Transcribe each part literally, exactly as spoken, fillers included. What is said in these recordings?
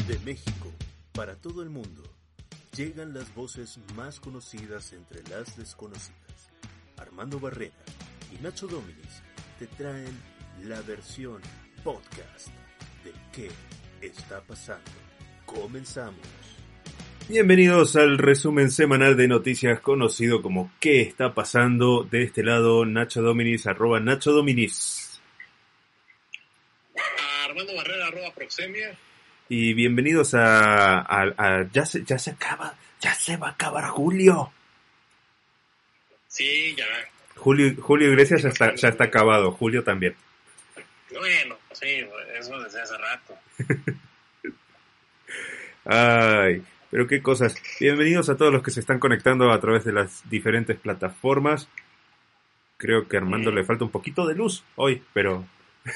De México, para todo el mundo, llegan las voces más conocidas entre las desconocidas. Armando Barrera y Nacho Dominis te traen la versión podcast de ¿Qué está pasando? Comenzamos. Bienvenidos al resumen semanal de noticias conocido como ¿Qué está pasando? De este lado, Nacho Dominis, arroba Nacho Dominis. Armando Barrera, arroba Proxemia. Y bienvenidos a, a, a ya se ya se acaba, ya se va a acabar julio. Sí, ya. Julio, Julio Iglesias ya está, ya está acabado, Julio también. Bueno, sí, eso desde hace rato. Ay, pero qué cosas. Bienvenidos a todos los que se están conectando a través de las diferentes plataformas. Creo que a Armando mm. le falta un poquito de luz hoy, pero...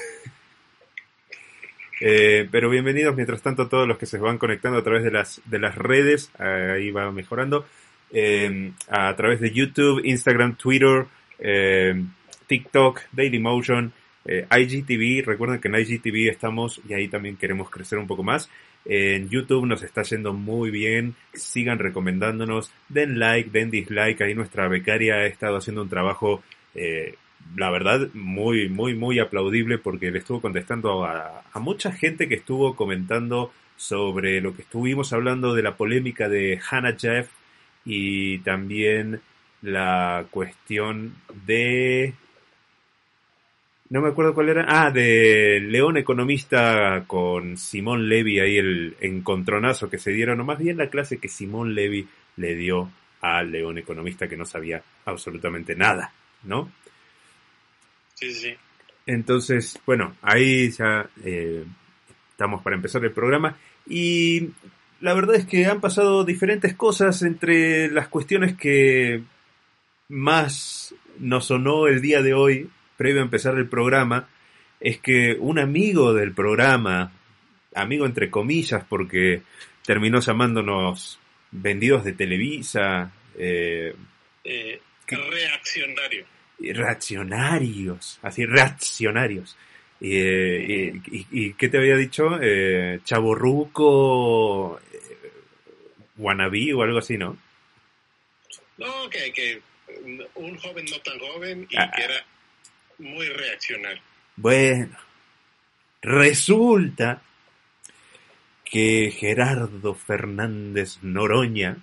Eh, pero bienvenidos mientras tanto a todos los que se van conectando a través de las de las redes, ahí va mejorando, eh, a través de YouTube, Instagram, Twitter, eh, TikTok, Dailymotion, eh, I G T V. Recuerden que en I G T V estamos y ahí también queremos crecer un poco más. En YouTube nos está yendo muy bien, sigan recomendándonos, den like, den dislike, ahí nuestra becaria ha estado haciendo un trabajo eh, la verdad, muy, muy, muy aplaudible porque le estuvo contestando a, a mucha gente que estuvo comentando sobre lo que estuvimos hablando de la polémica de Hannah Jeff y también la cuestión de... No me acuerdo cuál era. Ah, de León Economista con Simón Levy, ahí el encontronazo que se dieron, o más bien la clase que Simón Levy le dio a León Economista que no sabía absolutamente nada, ¿no? Sí, sí. Entonces, bueno, ahí ya eh, estamos para empezar el programa y la verdad es que han pasado diferentes cosas. Entre las cuestiones que más nos sonó el día de hoy, previo a empezar el programa, es que un amigo del programa, amigo entre comillas porque terminó llamándonos vendidos de Televisa, eh, eh, que, reaccionario. Reaccionarios, así, reaccionarios. Eh, y, y, ¿Y qué te había dicho? Eh, chavorruco, eh, wannabe o algo así, ¿no? No, que, que un joven no tan joven y ah, que era muy reaccionario. Bueno, resulta que Gerardo Fernández Noroña,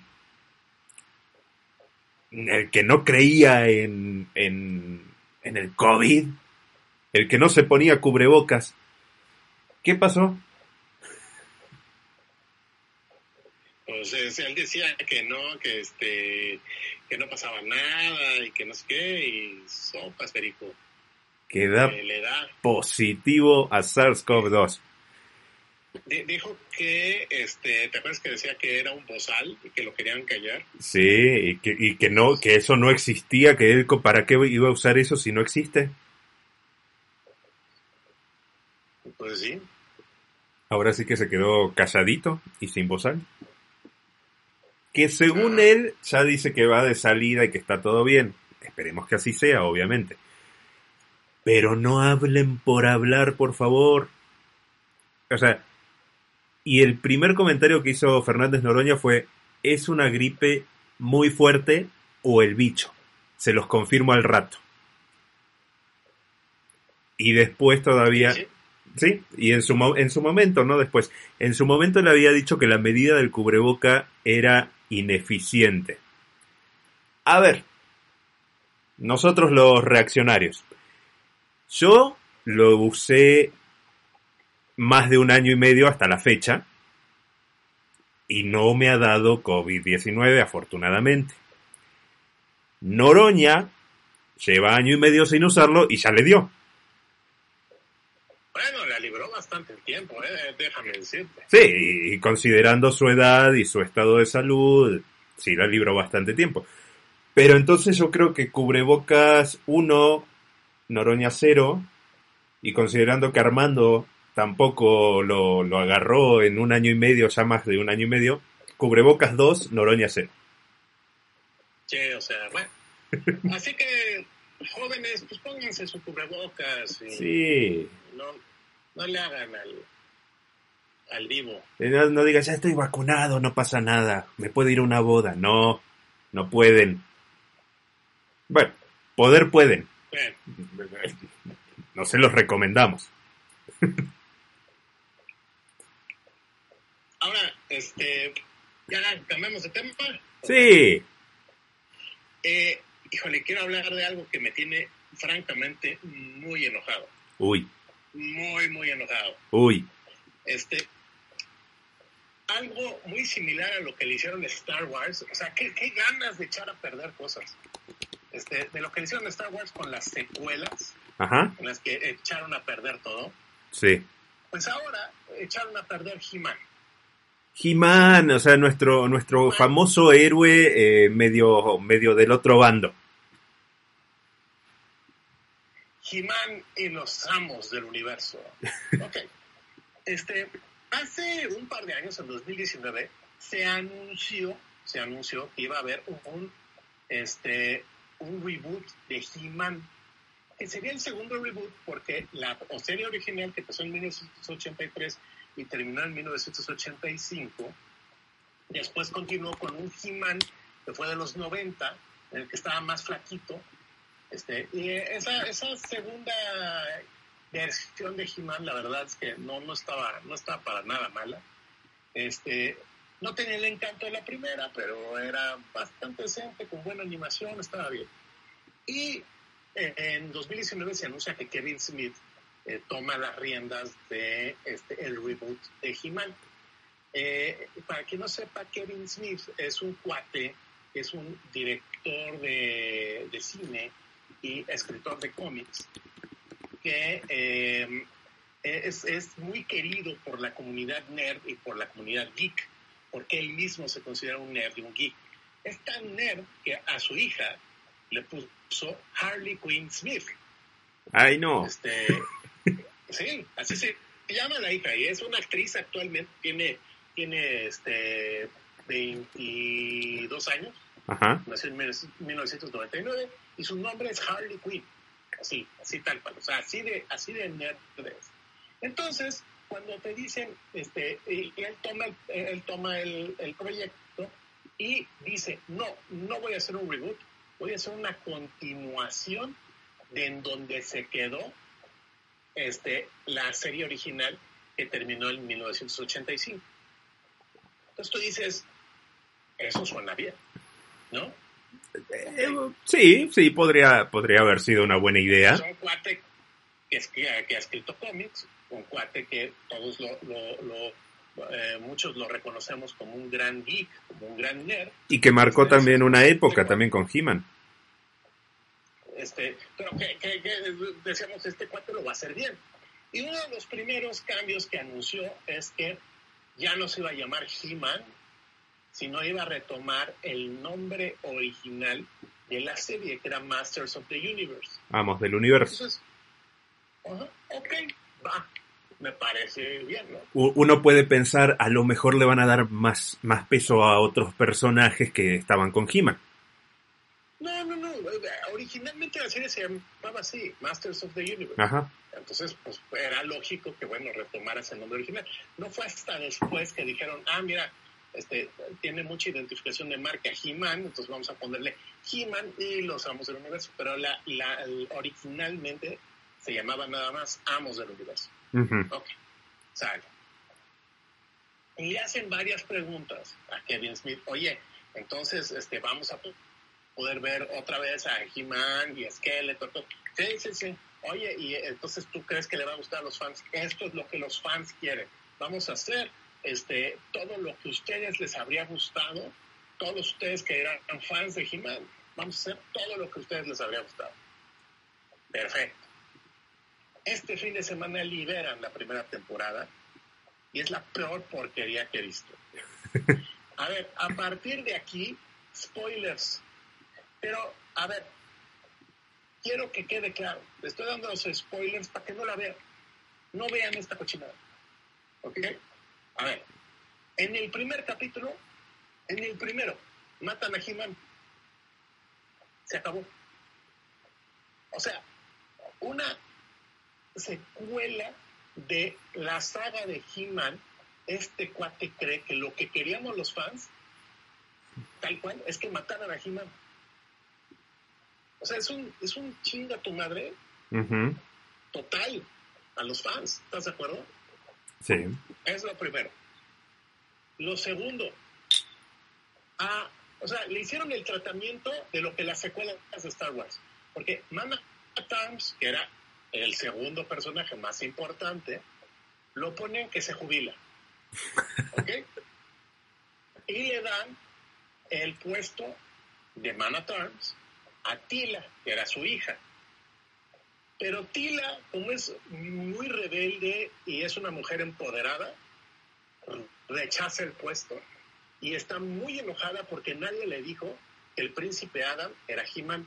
el que no creía en, en, en el COVID, el que no se ponía cubrebocas, ¿qué pasó? Pues él decía que no, que este, que no pasaba nada y que no sé qué, y sopas, perico. Que da, que le da positivo a SARS-CoV dos. Dijo que, este, ¿te acuerdas que decía que era un bozal y que lo querían callar? Sí, y que, y que no, que eso no existía, que él, ¿para qué iba a usar eso si no existe? Pues sí. Ahora sí que se quedó calladito y sin bozal. Que según ah. él ya dice que va de salida y que está todo bien. Esperemos que así sea, obviamente. Pero no hablen por hablar, por favor. O sea... Y el primer comentario que hizo Fernández Noroña fue: ¿es una gripe muy fuerte o el bicho? Se los confirmo al rato. Y después todavía... Sí, sí y en su, en su momento, ¿no? Después, en su momento le había dicho que la medida del cubreboca era ineficiente. A ver, nosotros los reaccionarios. Yo lo usé más de un año y medio hasta la fecha y no me ha dado COVID diecinueve, afortunadamente. Noroña lleva año y medio sin usarlo y ya le dio. Bueno, la libró bastante tiempo, eh, déjame decirte. Sí, y considerando su edad y su estado de salud, sí la libró bastante tiempo. Pero entonces yo creo que cubrebocas uno, Noroña cero, y considerando que Armando tampoco lo, lo agarró en un año y medio, ya más de un año y medio, cubrebocas dos, Noroña cero. Sí, o sea, bueno. Así que, jóvenes, pues pónganse su cubrebocas. Y sí. No, no le hagan al, al vivo. No, no digas, ya estoy vacunado, no pasa nada, me puedo ir a una boda. No, no pueden. Bueno, poder pueden. Bueno, No se los recomendamos. ahora, este, ya cambiamos de tema. Sí. Eh, híjole, quiero hablar de algo que me tiene francamente muy enojado. Uy, Muy, muy enojado. uy. Este, algo muy similar a lo que le hicieron a Star Wars. O sea, qué, qué ganas de echar a perder cosas. Este, de lo que le hicieron a Star Wars con las secuelas, Ajá, en las que echaron a perder todo. sí. Pues ahora echaron a perder He-Man. He-Man, o sea, nuestro, nuestro He-Man. famoso héroe eh, medio, medio del otro bando. He-Man y los amos del universo. Ok. Este, hace un par de años, en dos mil diecinueve, se anunció, se anunció que iba a haber un, un, este, un reboot de He-Man, que sería el segundo reboot porque la serie original, que empezó en mil novecientos ochenta y tres y terminó en mil novecientos ochenta y cinco, después continuó con un He-Man que fue de los noventa, en el que estaba más flaquito. Este, y esa, esa segunda versión de He-Man, la verdad es que no, no, estaba, no estaba para nada mala. Este, no tenía el encanto de la primera, pero era bastante decente, con buena animación, estaba bien. Y eh, en dos mil diecinueve se anuncia que Kevin Smith eh, toma las riendas de este, el reboot de He-Man. Eh, para quien no sepa, Kevin Smith es un cuate, es un director de, de cine y escritor de cómics que eh, es, es muy querido por la comunidad nerd y por la comunidad geek, porque él mismo se considera un nerd y un geek. Es tan nerd que a su hija le puso Harley Quinn Smith. Ay, no. Este, sí, así se llama la hija y es una actriz actualmente, tiene, tiene este, veintidós años. Ajá. Nació en mil novecientos noventa y nueve y su nombre es Harley Quinn. Así, así tal cual. O sea, así de, así de nerd es. Entonces, cuando te dicen, este, y él toma, el, él toma el, el proyecto y dice, no, no voy a hacer un reboot, voy a hacer una continuación de en donde se quedó este, la serie original que terminó en mil novecientos ochenta y cinco. Entonces tú dices, eso suena bien, ¿no? Eh, sí, sí, podría, podría haber sido una buena idea. Es un cuate que, es, que, que ha escrito cómics, un cuate que todos lo, lo, lo eh, muchos lo reconocemos como un gran geek, como un gran nerd. Y que marcó Este, también una este, época, este, también con He-Man. Este, pero que, que, que decíamos, este cuate lo va a hacer bien. Y uno de los primeros cambios que anunció es que ya no se iba a llamar He-Man, sino iba a retomar el nombre original de la serie, que era Masters of the Universe. Amos del universo. Entonces, uh-huh, ok, va, me parece bien, ¿no? Uno puede pensar, a lo mejor le van a dar más, más peso a otros personajes que estaban con He-Man. No, no, no, originalmente la serie se llamaba así, Masters of the Universe. Ajá. Entonces, pues era lógico que, bueno, retomaras el nombre original. No fue hasta después que dijeron, ah, mira, este, tiene mucha identificación de marca He-Man, entonces vamos a ponerle He-Man y los Amos del Universo. Pero la, la, el, originalmente se llamaba nada más Amos del Universo. Uh-huh. Ok, sale. Y le hacen varias preguntas a Kevin Smith. Oye, entonces este, vamos a poder ver otra vez a He-Man y a Skeletor. Sí, sí, sí. Oye, y entonces tú crees que le va a gustar a los fans. Esto es lo que los fans quieren. Vamos a hacer este, todo lo que a ustedes les habría gustado, todos ustedes que eran fans de He-Man, vamos a hacer todo lo que a ustedes les habría gustado. Perfecto. Este fin de semana liberan la primera temporada y es la peor porquería que he visto. A ver, a partir de aquí, spoilers. Pero, a ver, quiero que quede claro. Le estoy dando los spoilers para que no la vean. No vean esta cochinada. ¿Ok? A ver, en el primer capítulo, en el primero, matan a He-Man. Se acabó. O sea, una secuela de la saga de He-Man este cuate cree que lo que queríamos los fans, tal cual, es que mataran a He-Man. O sea, es un, es un chinga tu madre uh-huh. total a los fans. ¿Estás de acuerdo? Sí. Es lo primero. Lo segundo, a, o sea, le hicieron el tratamiento de lo que las secuelas de Star Wars. Porque Man at Arms, que era el segundo personaje más importante, lo ponen que se jubila. ¿Ok? Y le dan el puesto de Man at Arms a Tila, que era su hija. Pero Tila, como es muy rebelde y es una mujer empoderada, rechaza el puesto y está muy enojada porque nadie le dijo que el príncipe Adam era He-Man.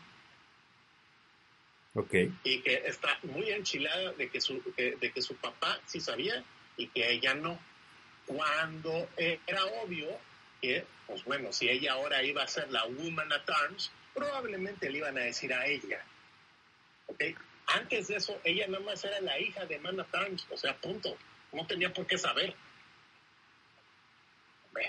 Okay. Y que está muy enchilada de que su, que, de que su papá sí sabía y que ella no. Cuando era obvio que, pues bueno, si ella ahora iba a ser la Woman at Arms, probablemente le iban a decir a ella. ¿Okay? Antes de eso, ella nada más era la hija de Man at Arms, o sea, punto. No tenía por qué saber. Bueno.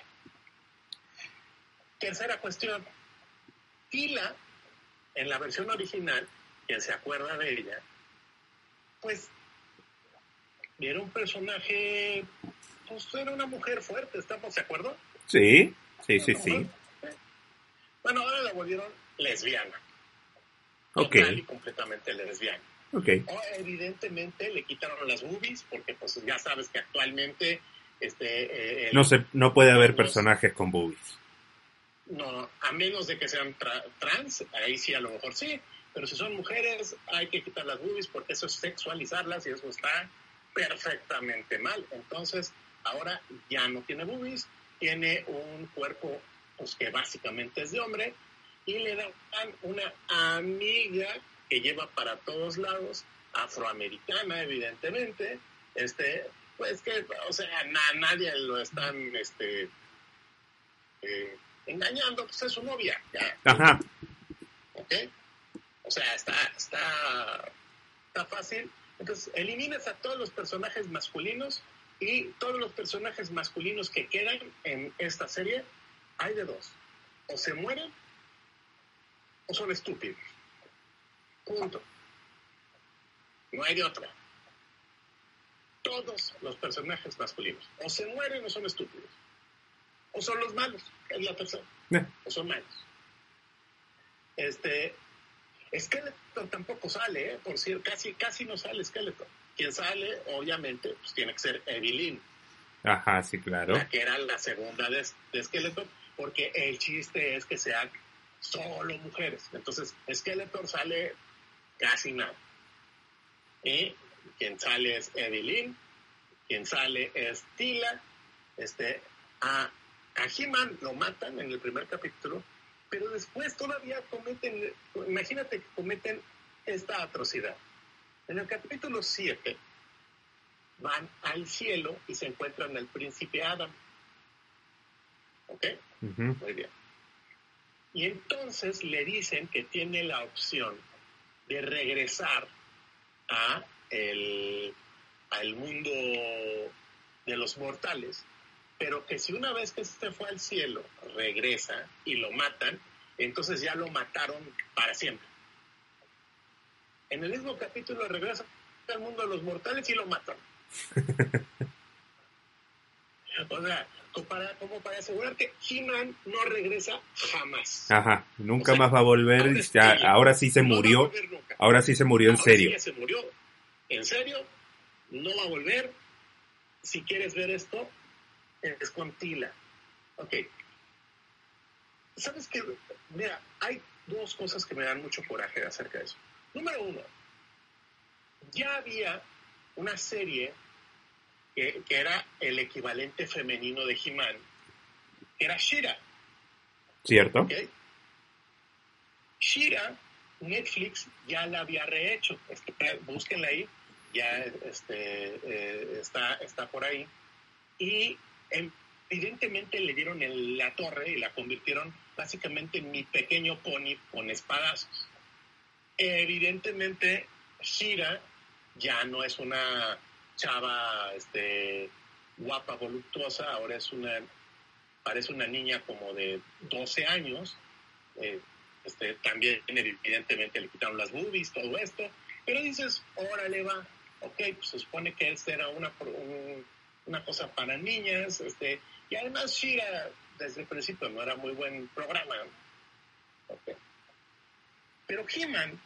Tercera cuestión. Tila, en la versión original, quien se acuerda de ella, pues era un personaje, pues era una mujer fuerte, ¿estamos de acuerdo? Sí, sí, sí, sí. Bueno, ahora la volvieron lesbiana. Okay. Total y completamente lesbiana. Okay. O, evidentemente le quitaron las boobies, porque pues ya sabes que actualmente este, eh, el, no se, no puede haber los, personajes con boobies. No, a menos de que sean tra- trans, ahí sí a lo mejor sí. Pero si son mujeres, hay que quitar las boobies porque eso es sexualizarlas y eso está perfectamente mal. Entonces, ahora ya no tiene boobies, tiene un cuerpo pues, que básicamente es de hombre y le dan una amiga que lleva para todos lados, afroamericana evidentemente, este, pues que, o sea, na- nadie lo están este, eh, engañando, pues es su novia. Ya. Ajá. ¿Ok? O sea, está, está, está fácil. Entonces, eliminas a todos los personajes masculinos y todos los personajes masculinos que quedan en esta serie, hay de dos. O se mueren o son estúpidos. Punto. No hay de otra. Todos los personajes masculinos o se mueren o son estúpidos. O son los malos, es la tercera. Yeah. O son malos. Este... Skeletor tampoco sale, ¿eh? Por cierto, casi, casi no sale Skeletor. Quien sale, obviamente, pues tiene que ser Evelyn. Ajá, sí, claro. La que era la segunda de, de Skeletor, porque el chiste es que sean solo mujeres. Entonces, Skeletor sale casi nada. Y quien sale es Evelyn, quien sale es Tila. Este, a, a He-Man lo matan en el primer capítulo, pero después todavía cometen, imagínate que cometen esta atrocidad. En el capítulo siete van al cielo y se encuentran al príncipe Adam. ¿Ok? Uh-huh. Muy bien. Y entonces le dicen que tiene la opción de regresar a el, al mundo de los mortales, pero que si una vez que se fue al cielo regresa y lo matan, entonces ya lo mataron para siempre. En el mismo capítulo regresa al mundo de los mortales y lo matan. O sea, como para, como para asegurar que He-Man no regresa jamás. Ajá, nunca o sea, más va a volver. Ahora, ya, ella, ahora sí se no murió. Ahora sí se murió en ahora serio. Sí se murió. En serio, no va a volver. Si quieres ver esto, es con Tila. Ok. ¿Sabes qué? Mira, hay dos cosas que me dan mucho coraje acerca de eso. Número uno, ya había una serie que, que era el equivalente femenino de He-Man, que era She-Ra. ¿Cierto? ¿Okay? She-Ra, Netflix ya la había rehecho. Este, búsquenla ahí, ya este, eh, está, está por ahí. Y en evidentemente le dieron en la torre y la convirtieron básicamente en Mi Pequeño Pony con espadazos. Evidentemente, She-Ra ya no es una chava este, guapa, voluptuosa, ahora es una, parece una niña como de doce años, eh, este, también evidentemente le quitaron las boobies, todo esto, pero dices, órale va, ok, pues se supone que esta era una, un, una cosa para niñas, este, y además She-Ra desde el principio no era muy buen programa, okay. Pero He-Man,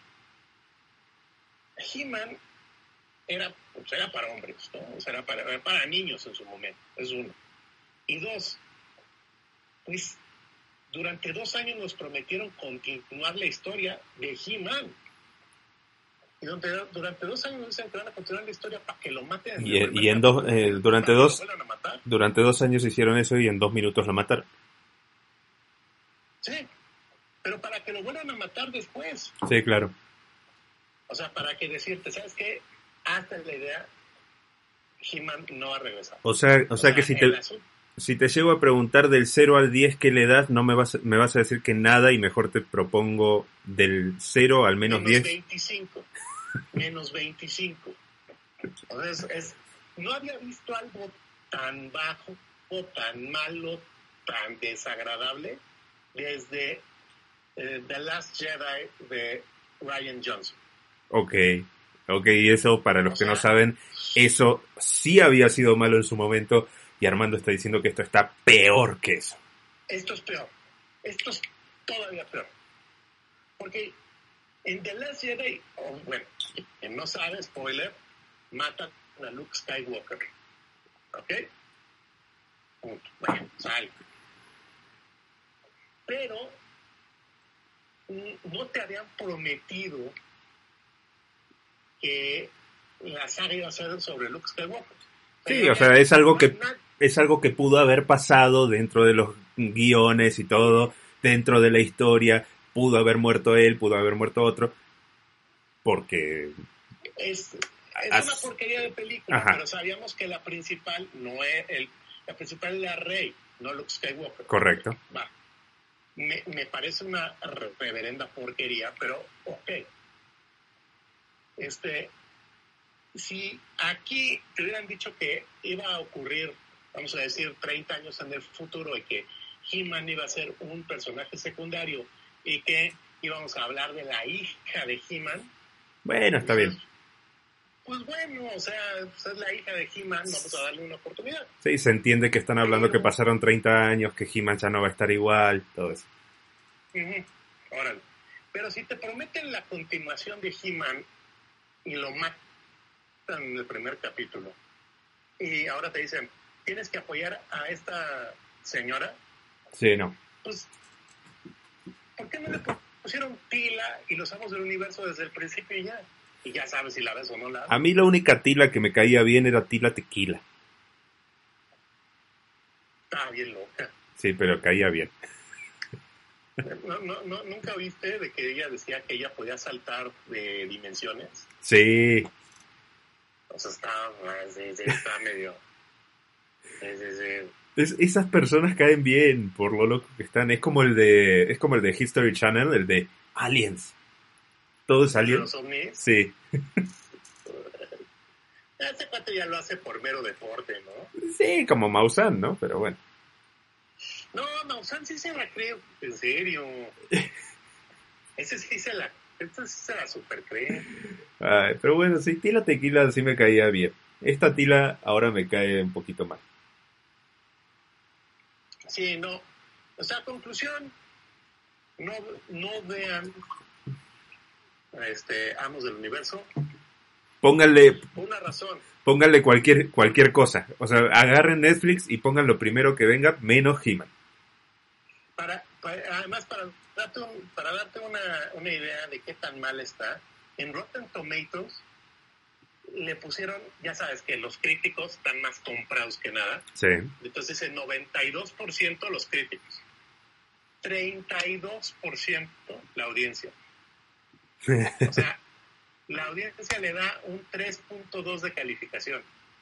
He-Man era, pues era para hombres, ¿no? O sea, era para, era para niños en su momento, es uno. Y dos, pues durante dos años nos prometieron continuar la historia de He-Man. Y durante, durante dos años nos dicen que van a continuar la historia para que lo maten. Y, en, y en dos, eh, durante dos, a durante dos años hicieron eso y en dos minutos lo mataron. Sí, pero para que lo vuelvan a matar después. Sí, claro. O sea, para que decirte, ¿sabes qué? Hasta la idea, He-Man no va a regresar. O sea, o, o sea, sea que si te, si te llego a preguntar del cero al diez qué le das, no me vas, me vas a decir que nada y mejor te propongo del cero al menos, menos diez. veinticinco. Menos veinticinco. Entonces, es, no había visto algo tan bajo o tan malo, tan desagradable desde eh, The Last Jedi de Rian Johnson. Ok, ok, y eso para los o que sea, no saben, eso sí había sido malo en su momento y Armando está diciendo que esto está peor que eso. Esto es peor, esto es todavía peor, porque en The Last Jedi, oh, bueno, quien no sabe, spoiler, matan a Luke Skywalker, ¿ok? Punto. Bueno, sale. Pero no te habían prometido que la saga iba a ser sobre Luke Skywalker. Sí, o sea, es algo que es algo que pudo haber pasado dentro de los guiones y todo, dentro de la historia, pudo haber muerto él, pudo haber muerto otro, porque es, es As... una porquería de película. Ajá. Pero sabíamos que la principal no es el, la principal es la Rey, no Luke Skywalker. Correcto. Va. Me, me parece una reverenda porquería, pero ok. Este, si aquí te hubieran dicho que iba a ocurrir, vamos a decir, treinta años en el futuro y que He-Man iba a ser un personaje secundario y que íbamos a hablar de la hija de He-Man. Bueno, está pues, bien. Pues bueno, o sea, pues es la hija de He-Man, vamos a darle una oportunidad. Sí, se entiende que están hablando Pero... que pasaron treinta años, que He-Man ya no va a estar igual, todo eso. Uh-huh. Órale. Pero si te prometen la continuación de He-Man y lo matan en el primer capítulo y ahora te dicen, tienes que apoyar a esta señora. Sí, no. Pues, ¿por qué no le pusieron Tila y los amos del universo desde el principio y ya? Y ya sabes si la ves o no la ves. A mí la única Tila que me caía bien era Tila Tequila. Estaba bien loca. Sí, pero caía bien. No, no, no, ¿Nunca viste de que ella decía que ella podía saltar de dimensiones? Sí. O sea, está, sí, sí, está medio... Sí, sí, sí. Es, esas personas caen bien por lo loco que están. Es como el de es como el de History Channel, el de Aliens. ¿Todo es Alien? ¿Los ovnis? Sí. Ese cuate ya lo hace por mero deporte, ¿no? Sí, como Maussan, ¿no? Pero bueno. No, Maussan sí se la cree, en serio. Ese sí se la, ese sí se la super cree. Ay, pero bueno, sí, Tila Tequila sí me caía bien. Esta Tila ahora me cae un poquito mal. Sí, no. O sea, conclusión, no, no vean este Amos del Universo. Pónganle una razón. Pónganle cualquier cualquier cosa. O sea, agarren Netflix y pongan lo primero que venga, menos He-Man. Para, para, además, para darte, un, para darte una, una idea de qué tan mal está, en Rotten Tomatoes le pusieron, ya sabes que los críticos están más comprados que nada. Sí. Entonces, el noventa y dos por ciento los críticos. treinta y dos por ciento la audiencia. O sea, la audiencia le da un tres punto dos de calificación.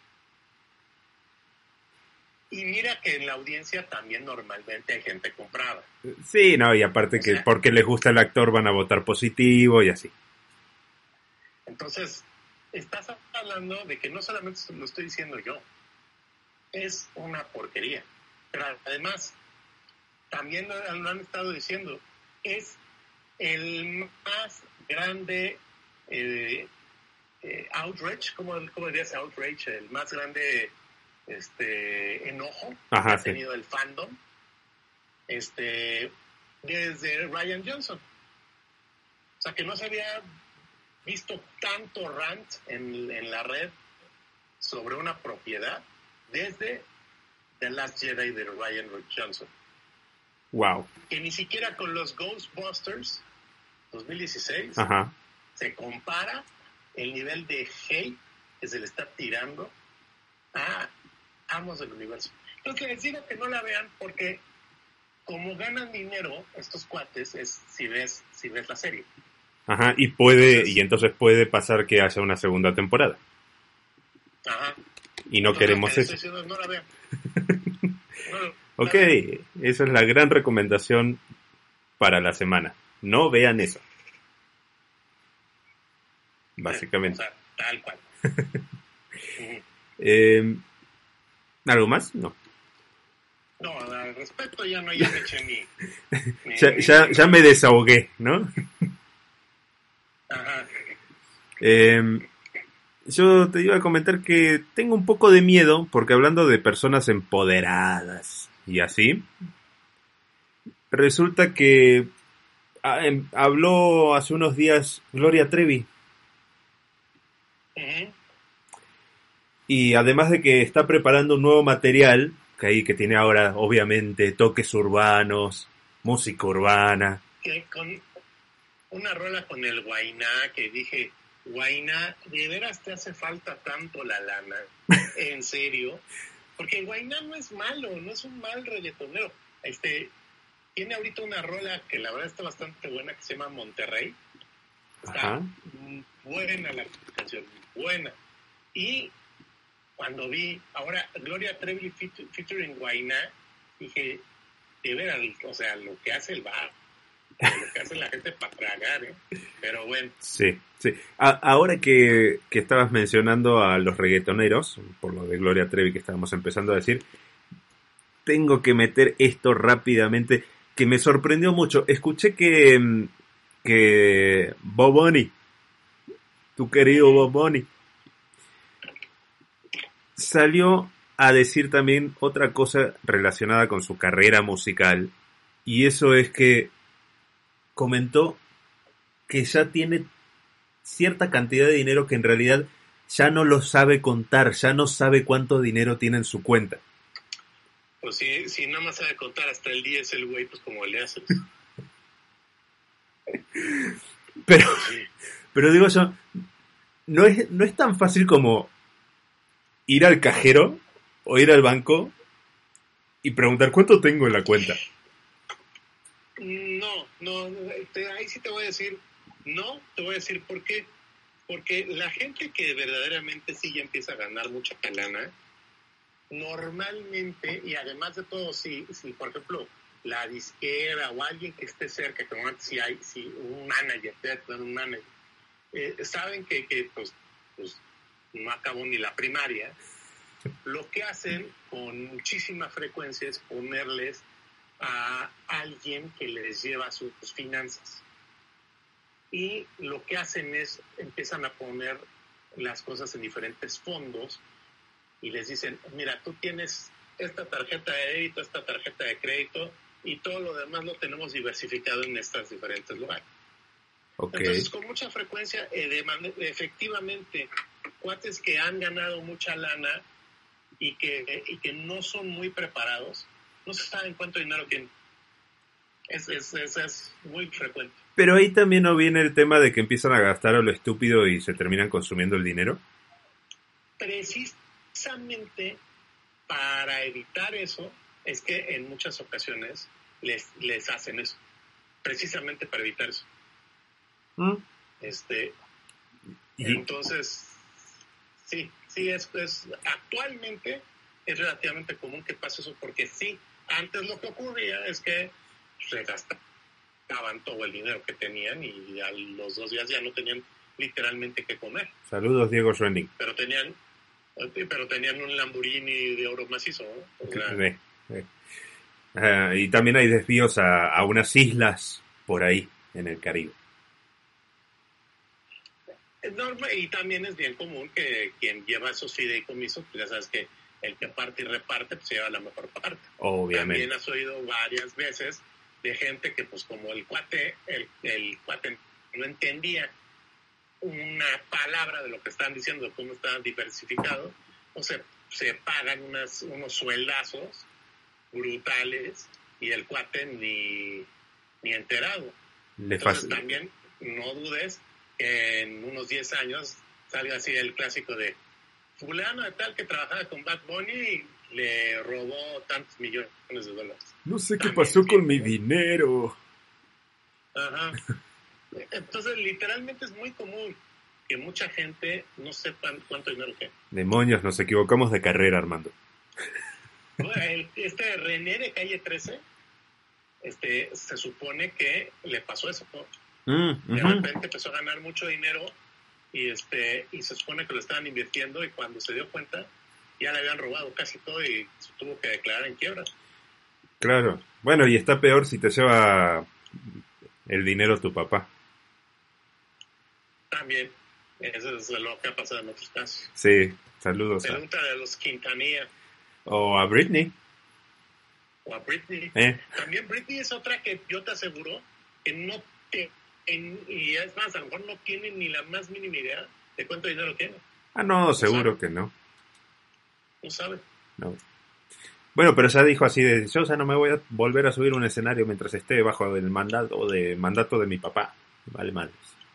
Y mira que en la audiencia también normalmente hay gente comprada. Sí, no, y aparte o que sea, porque les gusta el actor van a votar positivo y así. Entonces, estás hablando de que no solamente lo estoy diciendo yo. es una porquería. Pero además, también lo, lo han estado diciendo, es el más grande eh, eh, outrage, ¿cómo, cómo dirías outrage? El más grande este enojo Ajá, que ha sí. tenido el fandom este desde Ryan Johnson. O sea, que no se había visto tanto rant en, en la red sobre una propiedad desde The Last Jedi de Ryan Johnson. Wow. Que ni siquiera con los Ghostbusters dos mil dieciséis Ajá. se compara el nivel de hate que se le está tirando a Amos del Universo. Entonces les digo que no la vean porque como ganan dinero estos cuates es si ves si ves la serie. Ajá, y puede, Entonces, y entonces puede pasar que haya una segunda temporada. Ajá. Y no Entonces, queremos lo que les eso. estoy diciendo, no la vean. No la Ok, vean. esa es la gran recomendación para la semana. No vean eso. Básicamente. O sea, tal cual. Ujú. Eh, ¿Algo más? No. No, al respecto ya no, ya me eché mi... mi- Ya, mi- ya, mi- ya me desahogué, ¿no? Ajá. Eh, yo te iba a comentar que tengo un poco de miedo, porque hablando de personas empoderadas y así, resulta que ah, em, habló hace unos días Gloria Trevi. Ujú. Y además de que está preparando un nuevo material, que ahí que tiene ahora obviamente toques urbanos, música urbana. Que con una rola con el Guainá que dije, Guainá, ¿de veras te hace falta tanto la lana? ¿En serio? Porque el Guainá no es malo, no es un mal reggaetonero. Este, tiene ahorita una rola que la verdad está bastante buena que se llama Monterrey. Está Ajá. buena la canción, buena. Y cuando vi ahora Gloria Trevi feat- featuring Guainá, dije, de veras, o sea, lo que hace el bar, lo que hace la gente para tragar, ¿eh? Pero bueno. Sí, sí. A- ahora que, que estabas mencionando a los reggaetoneros, por lo de Gloria Trevi que estábamos empezando a decir, tengo que meter esto rápidamente, que me sorprendió mucho. Escuché que, mm, que Bob Bunny, tu querido Bob Bunny, salió a decir también otra cosa relacionada con su carrera musical, y eso es que comentó que ya tiene cierta cantidad de dinero que en realidad ya no lo sabe contar, ya no sabe cuánto dinero tiene en su cuenta. Pues si, si nada más sabe contar hasta el diez el güey, pues como le haces. Pero, Sí. pero digo yo, no es, no es tan fácil como ir al cajero o ir al banco y preguntar cuánto tengo en la cuenta. No, no, te- ahí sí te voy a decir, no, te voy a decir por qué. Porque la gente que verdaderamente sí ya empieza a ganar mucha lana, normalmente, y además de todo, si, si por ejemplo la disquera o alguien que esté cerca, como antes si hay si un manager, te dan un manager, eh, saben que, que pues, pues no acabó ni la primaria, lo que hacen con muchísima frecuencia es ponerles a alguien que les lleva sus finanzas. Y lo que hacen es, empiezan a poner las cosas en diferentes fondos y les dicen, mira, tú tienes esta tarjeta de débito, esta tarjeta de crédito y todo lo demás lo tenemos diversificado en estos diferentes lugares. Ok. Entonces, con mucha frecuencia, eh, de man- efectivamente, cuates que han ganado mucha lana y que, eh, y que no son muy preparados, no se saben cuánto dinero tienen. Es, es, es, es muy frecuente. Pero ahí también no viene el tema de que empiezan a gastar a lo estúpido y se terminan consumiendo el dinero. Precisamente para evitar eso, es que en muchas ocasiones les, les hacen eso. Precisamente para evitar eso. ¿Mm? Este, Y, entonces, sí, sí, es, es actualmente es relativamente común que pase eso, porque sí, antes lo que ocurría es que se gastaban todo el dinero que tenían y a los dos días ya no tenían literalmente que comer, saludos, Diego Schwenning. pero tenían Sí, pero tenían un Lamborghini de oro macizo, ¿no? O sea, Sí, sí. Ah, y también hay desvíos a, a unas islas por ahí, en el Caribe. es normal, y también es bien común que quien lleva esos fideicomisos, pues ya sabes que el que parte y reparte, pues lleva la mejor parte. Obviamente. También has oído varias veces de gente que, pues como el cuate, el, el cuate no entendía una palabra de lo que están diciendo, cómo están diversificados, o se, se pagan unas, unos sueldazos brutales y el cuate ni, ni enterado. Le Entonces fácil. también no dudes que en unos diez años salga así el clásico de fulano de tal que trabajaba con Bad Bunny y le robó tantos millones de dólares. No sé qué También, pasó sí, con mi ¿no? dinero. Ajá. Entonces, literalmente es muy común que mucha gente no sepa cuánto dinero tiene. Demonios, nos equivocamos de carrera, Armando. El, este René de Calle trece, este, se supone que le pasó eso, ¿no? Mm, De ujú. repente empezó a ganar mucho dinero y este y se supone que lo estaban invirtiendo y cuando se dio cuenta ya le habían robado casi todo y se tuvo que declarar en quiebra. Claro. Bueno, y está peor si te lleva el dinero tu papá. También, eso es lo que ha pasado en otros casos. Sí, saludos a... Pregúntale a los Quintanilla O a Britney. o a Britney. Eh. También Britney es otra que yo te aseguro que no te... En, y es más, a lo mejor no tiene ni la más mínima idea de cuánto dinero tiene. Ah, no, seguro sabe. que no. No sabe. No. Bueno, pero ya dijo así de, yo ya no me voy a volver a subir a un escenario mientras esté bajo el mandato de mandato de mi papá. Vale madres.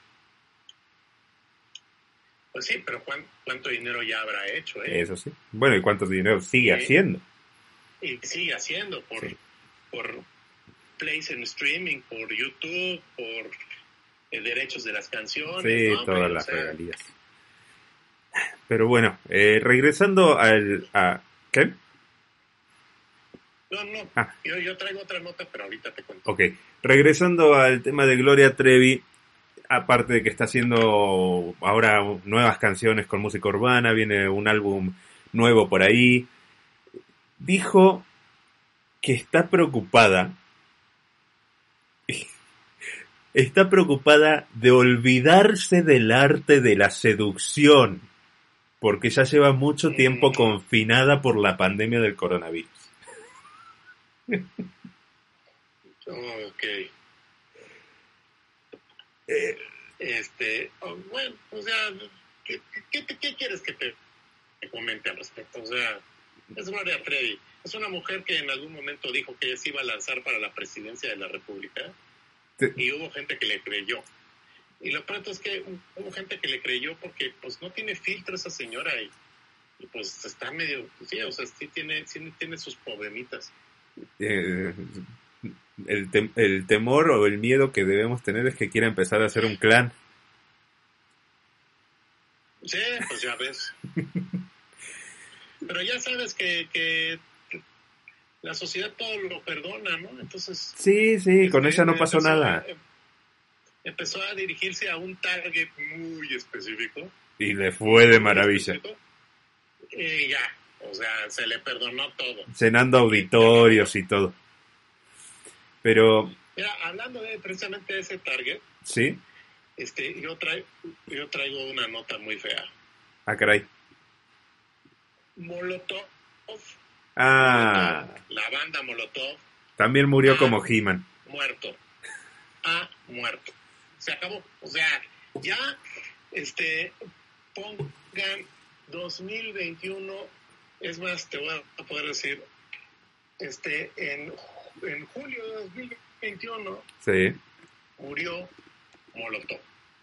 Pues sí, pero ¿cuánto, cuánto dinero ya habrá hecho? Eh? Eso sí. Bueno, ¿y cuánto dinero sigue Sí. haciendo? Y sigue haciendo por, Sí. por plays en streaming, por YouTube, por eh, derechos de las canciones. Sí, ¿no? todas Pero, las o sea, regalías. Pero bueno, eh, regresando al... A, ¿Qué? No, no, Ah. yo, yo traigo otra nota, pero ahorita te cuento. Ok, regresando al tema de Gloria Trevi, aparte de que está haciendo ahora nuevas canciones con música urbana, viene un álbum nuevo por ahí, dijo que está preocupada, está preocupada de olvidarse del arte de la seducción, porque ya lleva mucho tiempo Mm. confinada por la pandemia del coronavirus. Ok. Eh, Este, oh, bueno, o sea, ¿qué, qué, qué, qué quieres que te, te comente al respecto? O sea, es Gloria Trevi. Es una mujer que en algún momento dijo que ella se iba a lanzar para la presidencia de la República te- y hubo gente que le creyó. Y lo pronto es que hubo gente que le creyó porque pues no tiene filtro esa señora y, y pues está medio, sí, o sea, sí tiene, sí tiene sus problemitas. eh, el, tem- el temor o el miedo que debemos tener es que quiera empezar a hacer un clan. Sí, pues ya ves. Pero ya sabes que, que la sociedad todo lo perdona, ¿no? Entonces... Sí, sí, con este, ella no pasó empezó, nada. eh, empezó a dirigirse a un target muy específico. Y le fue de muy maravilla. específico, Y ya, o sea, se le perdonó todo. Llenando auditorios y todo. Pero, Mira, hablando de precisamente ese target, ¿sí? este, yo, traigo, yo traigo una nota muy fea. Ah, caray. Molotov, Ah, Molotov, la banda Molotov, también murió Ah. como He-Man. muerto. Ha muerto. Se acabó. O sea, ya, este, pongan dos mil veintiuno, es más, te voy a poder decir, este, en, en julio de dos mil veintiuno Sí. murió Molotov.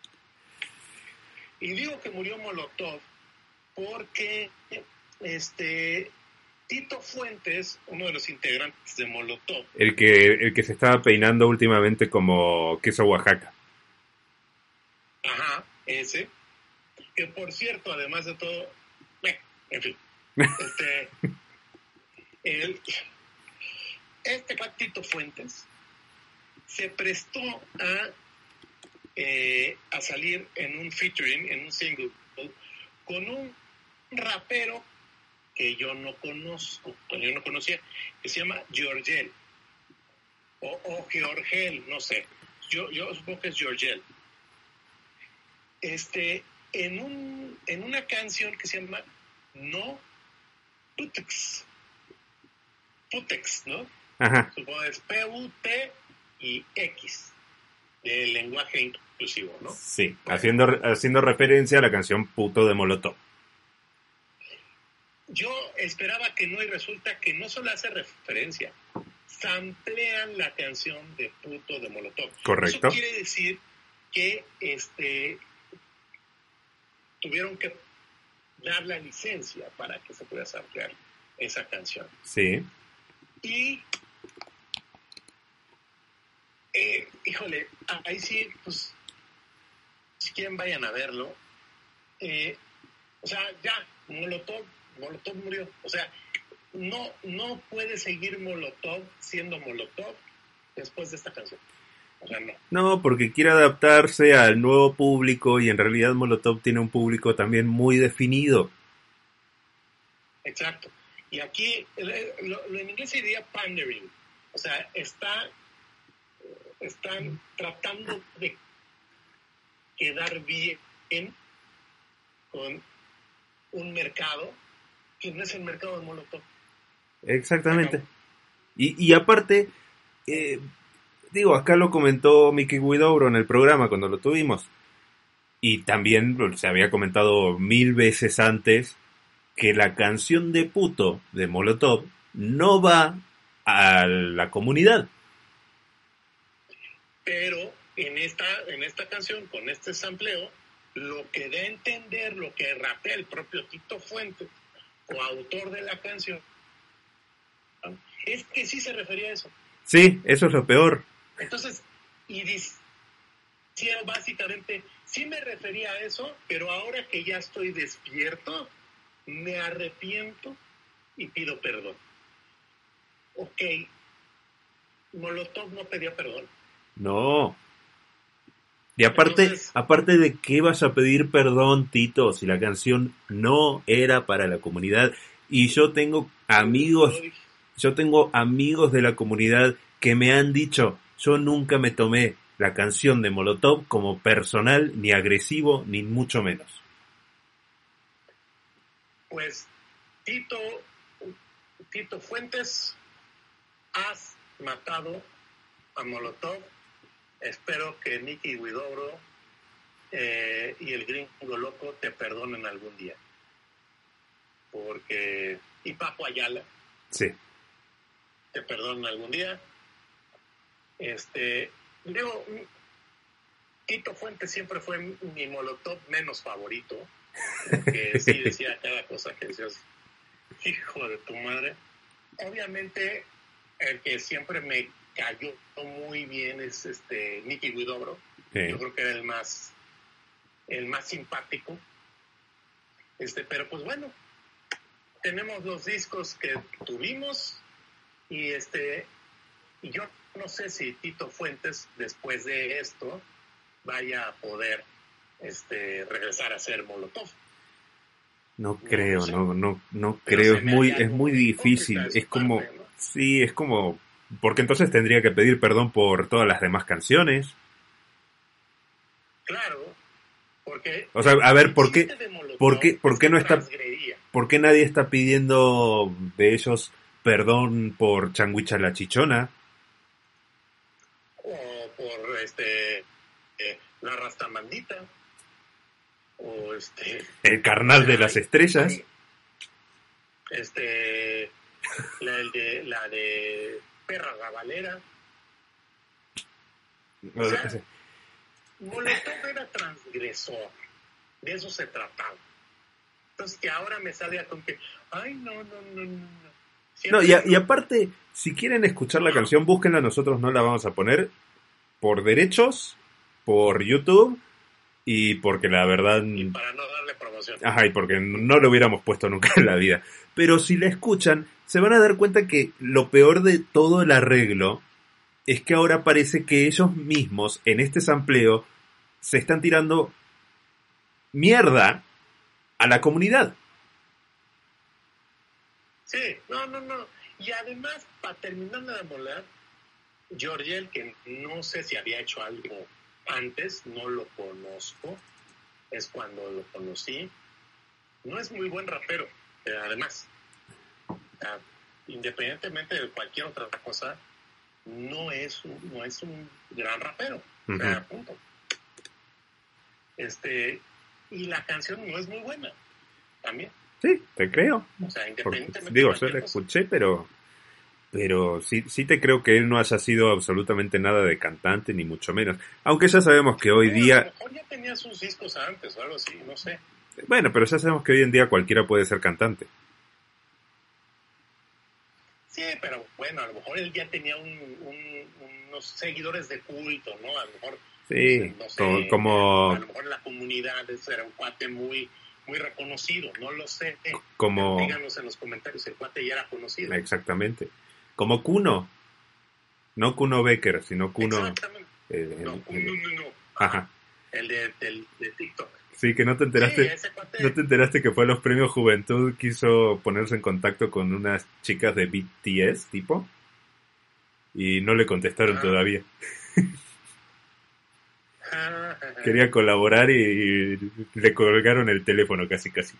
Y digo que murió Molotov porque este Tito Fuentes, uno de los integrantes de Molotov, El que, el que se estaba peinando últimamente como queso Oaxaca. ajá, ese, que por cierto, además de todo, bueno, en fin, este, el, este Tito Fuentes se prestó a, eh, a salir en un featuring, en un single, con un rapero que yo no conozco, que yo no conocía, que se llama Georgel, o, o Georgel, no sé, yo, yo supongo que es Georgel. Este, en, un, en una canción que se llama No Putex, Putex, ¿no? Ajá. Supongo que es P U T y X, del lenguaje inclusivo, ¿no? Sí, haciendo, haciendo referencia a la canción Puto de Molotov. Yo esperaba que no, y resulta que no solo hace referencia, samplean la canción de Puto de Molotov. Correcto. Eso quiere decir que este tuvieron que dar la licencia para que se pueda samplear esa canción. Sí. Y eh, híjole, ahí sí, pues si quieren vayan a verlo. Eh, o sea, ya, Molotov, Molotov murió. O sea, no, no puede seguir Molotov siendo Molotov después de esta canción. O sea, no. No, porque quiere adaptarse al nuevo público y en realidad Molotov tiene un público también muy definido. Exacto. Y aquí, lo, lo en inglés se diría pandering. O sea, está, están tratando de quedar bien con un mercado que no es el mercado de Molotov. Exactamente. Y, y aparte, eh, digo, acá lo comentó Mickey Guidobro en el programa cuando lo tuvimos. Y también se había comentado mil veces antes que la canción de Puto de Molotov no va a la comunidad. Pero en esta, en esta canción, con este sampleo, lo que da a entender, lo que rapea el propio Tito Fuentes, coautor de la canción, es que sí se refería a eso. Sí, eso es lo peor. Entonces, y decía básicamente, sí me refería a eso, pero ahora que ya estoy despierto, me arrepiento y pido perdón. Ok, Molotov no pedía perdón. No. Y aparte, Entonces, aparte de qué vas a pedir perdón, Tito, si la canción no era para la comunidad. Y yo tengo amigos, yo tengo amigos de la comunidad que me han dicho, yo nunca me tomé la canción de Molotov como personal, ni agresivo, ni mucho menos. Pues, Tito, Tito Fuentes, has matado a Molotov. Espero que Mickey Guidobro eh, y el Gringo Loco te perdonen algún día. Porque, y Paco Ayala, sí, te perdonen algún día. Este, digo, Tito Fuentes siempre fue mi Molotov menos favorito, porque sí decía cada cosa que decías, hijo de tu madre. Obviamente, el que siempre me cayó muy bien es este Mickey Guidobro. Sí. Yo creo que era el más el más simpático. Este, pero pues bueno, tenemos los discos que tuvimos y este y yo no sé si Tito Fuentes después de esto vaya a poder este regresar a ser Molotov. No creo, no, no, no creo, es muy, es muy difícil, es como, parte, ¿no? Sí, es como, porque entonces tendría que pedir perdón por todas las demás canciones. Claro, porque... O sea, a ver, ¿por qué, por qué, por qué no está, por qué nadie está pidiendo de ellos perdón por Changuicha la Chichona? O por, este, eh, la Rastamandita. O este el carnal de las estrellas, este la de la de Perra Rabalera. O sea, Molotov era transgresor, de eso se trataba. Entonces que ahora me salga con que ay no no no no no y, a, y aparte si quieren escuchar la canción búsquenla, nosotros no la vamos a poner por derechos, por YouTube. Y porque la verdad... Y para no darle promoción. Ajá, y porque no lo hubiéramos puesto nunca en la vida. Pero si la escuchan, se van a dar cuenta que lo peor de todo el arreglo es que ahora parece que ellos mismos, en este sampleo, se están tirando mierda a la comunidad. Sí, no, no, no. Y además, para terminar de molar, Georgiel, que no sé si había hecho algo antes, no lo conozco, es cuando lo conocí, no es muy buen rapero, eh, además, uh, independientemente de cualquier otra cosa, no es un, no es un gran rapero, uh-huh. O sea, punto. Este, y la canción no es muy buena, también. Sí, te creo. O sea, independientemente Porque, digo, de yo la cosa. escuché, pero... Pero sí, sí te creo que él no haya sido absolutamente nada de cantante, ni mucho menos. Aunque ya sabemos que hoy no, día... A lo mejor ya tenía sus discos antes o algo así, no sé. Bueno, pero ya sabemos que hoy en día cualquiera puede ser cantante. Sí, pero bueno, a lo mejor él ya tenía un, un, unos seguidores de culto, ¿no? A lo mejor... Sí, no sé, como... A lo mejor en la comunidad ese era un cuate muy... muy reconocido, no lo sé. Como... Pero díganos en los comentarios, el cuate ya era conocido. Exactamente. Como Kuno. No Kuno Becker, sino Kuno... Exactamente. Eh, no, el, Kuno, el, no, no. Ajá. El de, del, de TikTok. Sí, que no te enteraste... Sí, ese cuate... ¿No te enteraste que fue a los premios Juventud, quiso ponerse en contacto con unas chicas de B T S, tipo? Y no le contestaron ah. todavía. Quería colaborar y, y le colgaron el teléfono casi casi.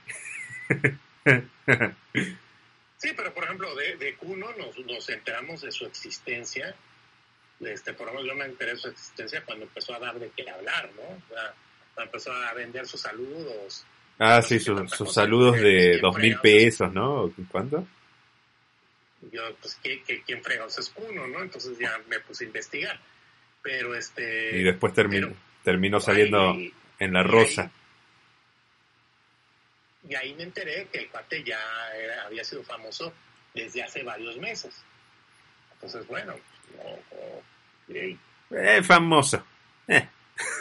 Sí, pero por ejemplo de, de Kuno nos, nos enteramos de su existencia. Este, por ejemplo, yo me enteré de su existencia cuando empezó a dar de qué hablar, ¿no? O sea, empezó a vender sus saludos. Ah, no sí, su, sus saludos de dos mil pesos, ¿no? ¿Cuánto? Yo, pues, ¿qué, qué, ¿quién fregados es Kuno, no? Entonces ya me puse a investigar. Pero este... Y después terminó, terminó saliendo ahí, en La Rosa. Y ahí, y ahí me enteré que el cuate ya era, había sido famoso desde hace varios meses. Entonces, bueno, no, no, eh, famoso. Eh.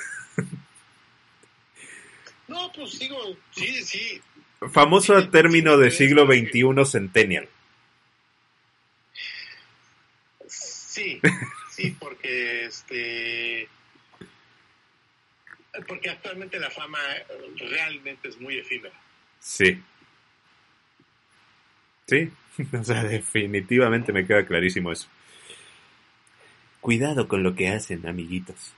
No, pues digo, sí, sí. Famoso sí, a término sí, de sí, siglo sí, veintiuno centennial. Sí, sí, porque este... Porque actualmente la fama realmente es muy efímera. Sí. Sí, o sea, definitivamente me queda clarísimo eso. Cuidado con lo que hacen, amiguitos.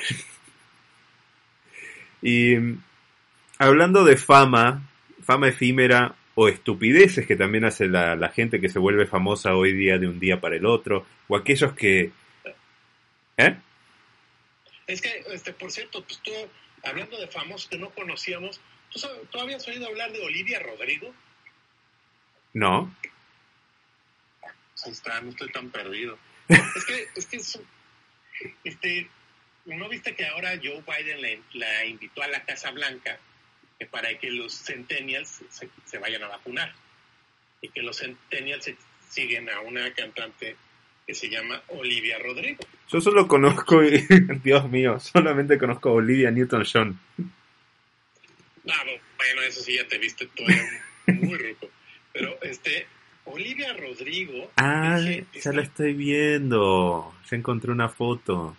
Y hablando de fama, fama efímera o estupideces que también hace la, la gente que se vuelve famosa hoy día de un día para el otro, o aquellos que... ¿Eh? Es que, este, por cierto, pues tú, hablando de famosos que no conocíamos, ¿tú, sabes, ¿tú habías oído hablar de Olivia Rodrigo? No. Ahí está, no estoy tan perdido. es que, es que, es, este, ¿no viste que ahora Joe Biden la, la invitó a la Casa Blanca que para que los centennials se, se vayan a vacunar? Y que los centennials se, siguen a una cantante que se llama Olivia Rodrigo. Yo solo conozco, Dios mío, solamente conozco a Olivia Newton-John. No, bueno, eso sí ya te viste todo muy rico. Pero, este, Olivia Rodrigo... Ah, dije, ya la estoy viendo. Ya encontré una foto.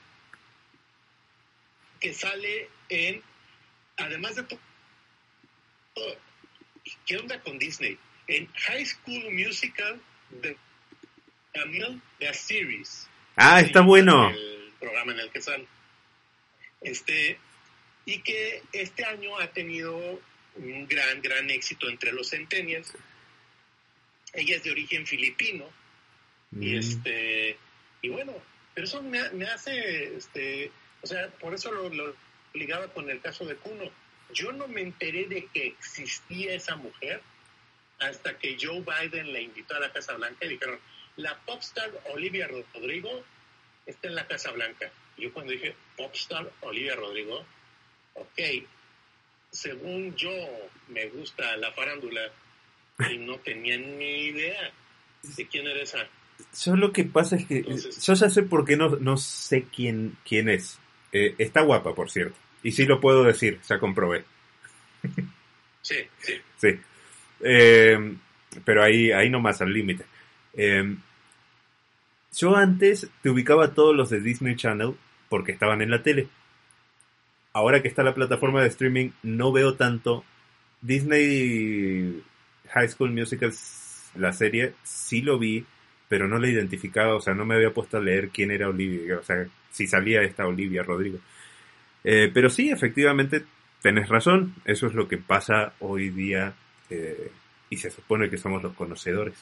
Que sale en... Además de todo... ¿Qué onda con Disney? En High School Musical de The Series. Ah, está bueno. El programa en el que sale. Este, y que este año ha tenido un gran, gran éxito entre los centennials. Ella es de origen filipino. Mm. Y este, y bueno, pero eso me, me hace, este, o sea, por eso lo, lo ligaba con el caso de Kuno. Yo no me enteré de que existía esa mujer hasta que Joe Biden la invitó a la Casa Blanca y dijeron, la popstar Olivia Rodrigo está en la Casa Blanca. Y yo cuando dije, popstar Olivia Rodrigo, ok, según yo me gusta la farándula y no tenía ni idea de quién era esa. Yo lo que pasa es que Entonces, yo ya sé por qué no, no sé quién, quién es. Eh, está guapa, por cierto. Y sí lo puedo decir, ya comprobé. Sí, sí. Sí. Eh, pero ahí, ahí nomás al límite. Eh, yo antes te ubicaba todos los de Disney Channel porque estaban en la tele. Ahora que está la plataforma de streaming no veo tanto. Disney High School Musical la serie, sí lo vi, pero no la identificaba, o sea, no me había puesto a leer quién era Olivia, o sea, si salía esta Olivia Rodrigo. Eh, pero sí, efectivamente, tenés razón, eso es lo que pasa hoy día, eh, y se supone que somos los conocedores.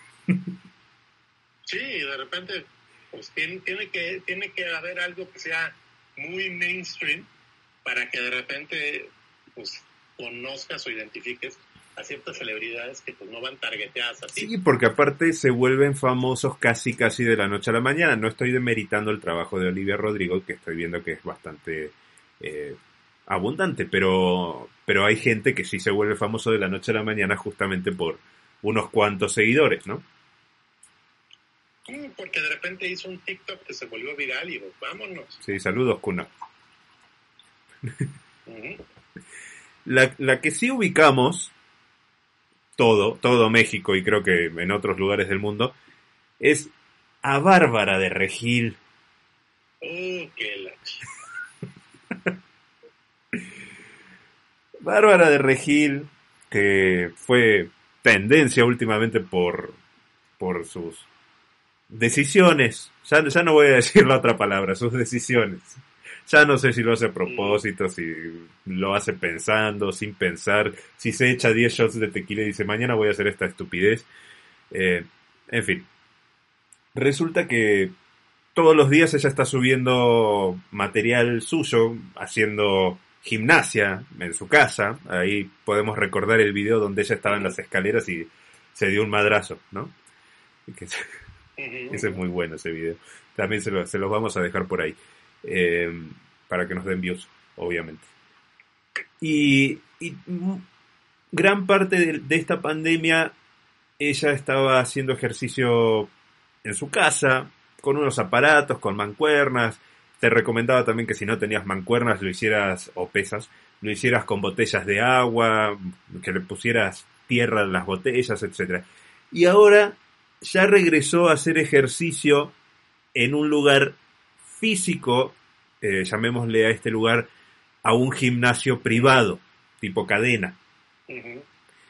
Sí, de repente, pues tiene, tiene, que, tiene que haber algo que sea muy mainstream para que de repente, pues, conozcas o identifiques a ciertas celebridades que pues no van targeteadas así. Sí, porque aparte se vuelven famosos casi casi de la noche a la mañana. No estoy demeritando el trabajo de Olivia Rodrigo, que estoy viendo que es bastante eh, abundante, pero, pero hay gente que sí se vuelve famoso de la noche a la mañana justamente por unos cuantos seguidores, ¿no? Sí, porque de repente hizo un TikTok que se volvió viral y pues, vámonos. Sí, saludos, Kuna. Uh-huh. La, la que sí ubicamos, todo, todo México y creo que en otros lugares del mundo, es a Bárbara de Regil. Oh, qué la ch... Bárbara de Regil, que fue tendencia últimamente por, por sus decisiones. Ya, ya no voy a decir la otra palabra, sus decisiones. Ya no sé si lo hace a propósito, si lo hace pensando, sin pensar, si se echa diez shots de tequila y dice, mañana voy a hacer esta estupidez. Eh, en fin. Resulta que todos los días ella está subiendo material suyo, haciendo gimnasia en su casa. Ahí podemos recordar el video donde ella estaba en las escaleras y se dio un madrazo, ¿no? Ese es muy bueno, ese video. También se, lo, se los vamos a dejar por ahí. Eh, para que nos den views, obviamente. Y, y gran parte de, de esta pandemia ella estaba haciendo ejercicio en su casa, con unos aparatos, con mancuernas. Te recomendaba también que si no tenías mancuernas lo hicieras, o pesas, lo hicieras con botellas de agua, que le pusieras tierra en las botellas, etcétera. Y ahora ya regresó a hacer ejercicio en un lugar físico, eh, llamémosle a este lugar, a un gimnasio privado, tipo cadena. Uh-huh.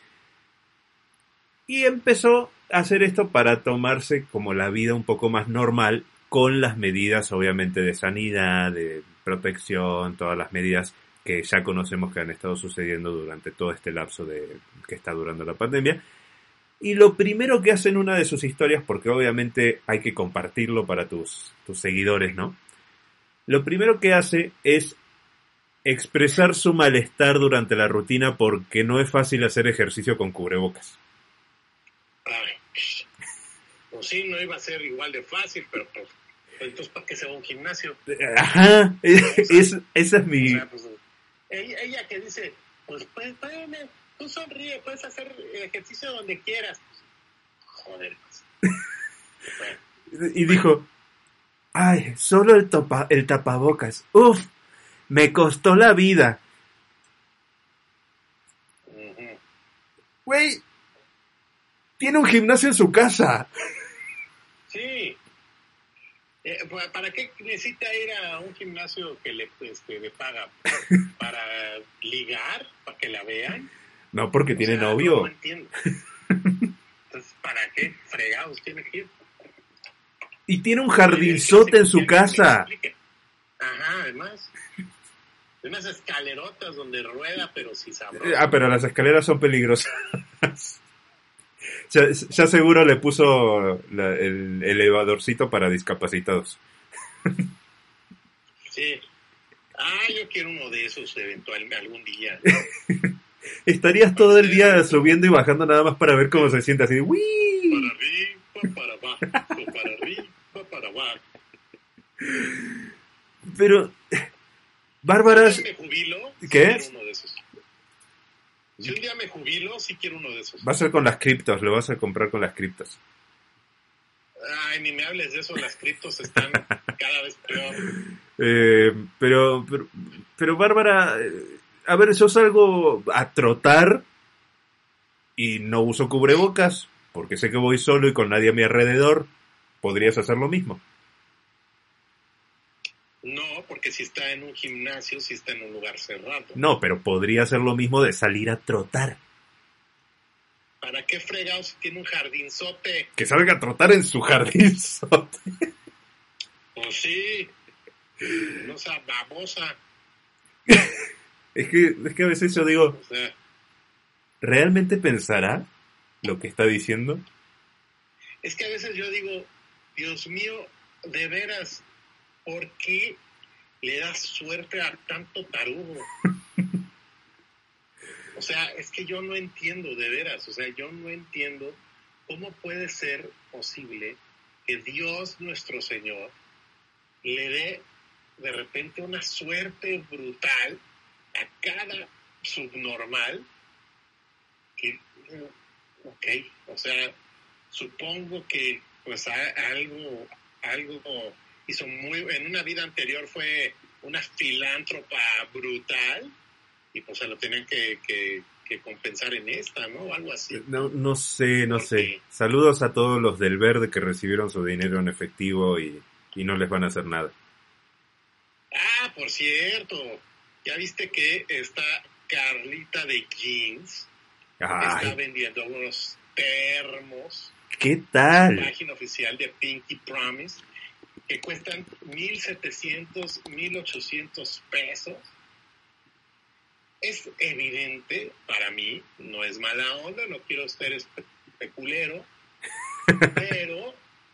Y empezó a hacer esto para tomarse como la vida un poco más normal, con las medidas obviamente de sanidad, de protección, todas las medidas que ya conocemos que han estado sucediendo durante todo este lapso de que está durando la pandemia. Y lo primero que hace en una de sus historias, porque obviamente hay que compartirlo para tus, tus seguidores, ¿no? Lo primero que hace es expresar su malestar durante la rutina porque no es fácil hacer ejercicio con cubrebocas. Ay, pues sí, no iba a ser igual de fácil, pero pues, entonces ¿para qué se va a un gimnasio? Ajá, es, esa es mi... O sea, pues, ella, ella que dice, pues, pues, pues, tú sonríe, puedes hacer ejercicio donde quieras. Joder, pues. Bueno. Y dijo, ay, solo el, topa, el tapabocas, uf, me costó la vida. Güey, uh-huh. Tiene un gimnasio en su casa. Sí. Eh, ¿Para qué necesita ir a un gimnasio que le, este, le paga? ¿Para ligar? ¿Para que la vean? No, porque o tiene sea, novio. No, no entiendo. Entonces, ¿para qué fregados tiene que ir? Y tiene un jardinzote en su casa. Ajá, además. Unas escalerotas donde rueda, pero sí sabroso. Ah, pero las escaleras son peligrosas. Ya, ya seguro le puso la, el elevadorcito para discapacitados. Sí. Ah, yo quiero uno de esos eventualmente algún día. Estarías todo el día subiendo y bajando nada más para ver cómo se siente así. ¡Wii! Para arriba, para abajo, para arriba, para abajo. Pero, Bárbara... Si un día me jubilo, ¿qué? Si quiero uno de esos. Si un día me jubilo, sí quiero uno de esos. Va a ser con las criptos, lo vas a comprar con las criptos. Ay, ni me hables de eso, las criptos están cada vez peor. Eh, pero, pero, pero, Bárbara, a ver, yo salgo a trotar y no uso cubrebocas porque sé que voy solo y con nadie a mi alrededor. ¿Podrías hacer lo mismo? No, porque si está en un gimnasio, si está en un lugar cerrado. No, pero podría hacer lo mismo de salir a trotar. ¿Para qué fregados si tiene un jardinzote? Que salga a trotar en su jardinzote. Pues sí, no sea babosa. Es que, es que a veces yo digo, O sea, ¿realmente pensará lo que está diciendo? es que a veces yo digo, Dios mío, de veras, ¿por qué le das suerte a tanto tarugo? O sea, es que yo no entiendo, de veras, o sea, yo no entiendo cómo puede ser posible que Dios nuestro Señor le dé de repente una suerte brutal a cada subnormal que, ok, o sea, supongo que pues a- algo, algo hizo muy, en una vida anterior fue una filántropa brutal y pues se lo tienen que, que, que compensar en esta, ¿no? O algo así. No, no sé, no ¿Por sé. qué? Saludos a todos los del verde que recibieron su dinero en efectivo y, y no les van a hacer nada. Ah, por cierto, ¿ya viste que esta Carlita de Jeans está Ay, vendiendo unos termos ¿qué en tal? su página oficial de Pinky Promise que cuestan mil setecientos, mil ochocientos pesos? Es evidente para mí, no es mala onda, no quiero ser espe- especulero, pero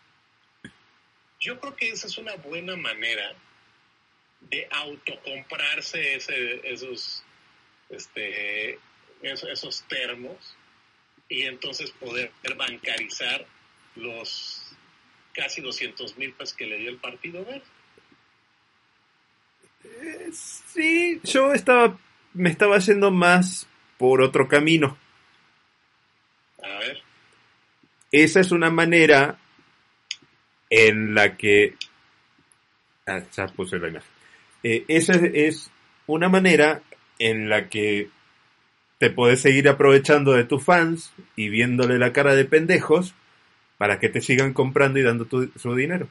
yo creo que esa es una buena manera de autocomprarse ese, esos, este, esos, esos termos y entonces poder bancarizar los casi doscientos mil pesos que le dio el Partido Verde. Eh, Sí, yo estaba, me estaba yendo más por otro camino. A ver, Esa es una manera en la que... Ah, ya puse la imagen. Eh, esa es, es una manera en la que te podés seguir aprovechando de tus fans y viéndole la cara de pendejos para que te sigan comprando y dando tu, su dinero.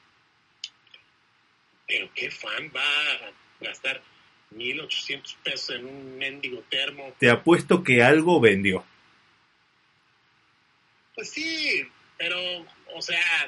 pero ¿qué fan va a gastar mil ochocientos pesos en un mendigo termo? Te apuesto que algo vendió. Pues sí, pero, o sea,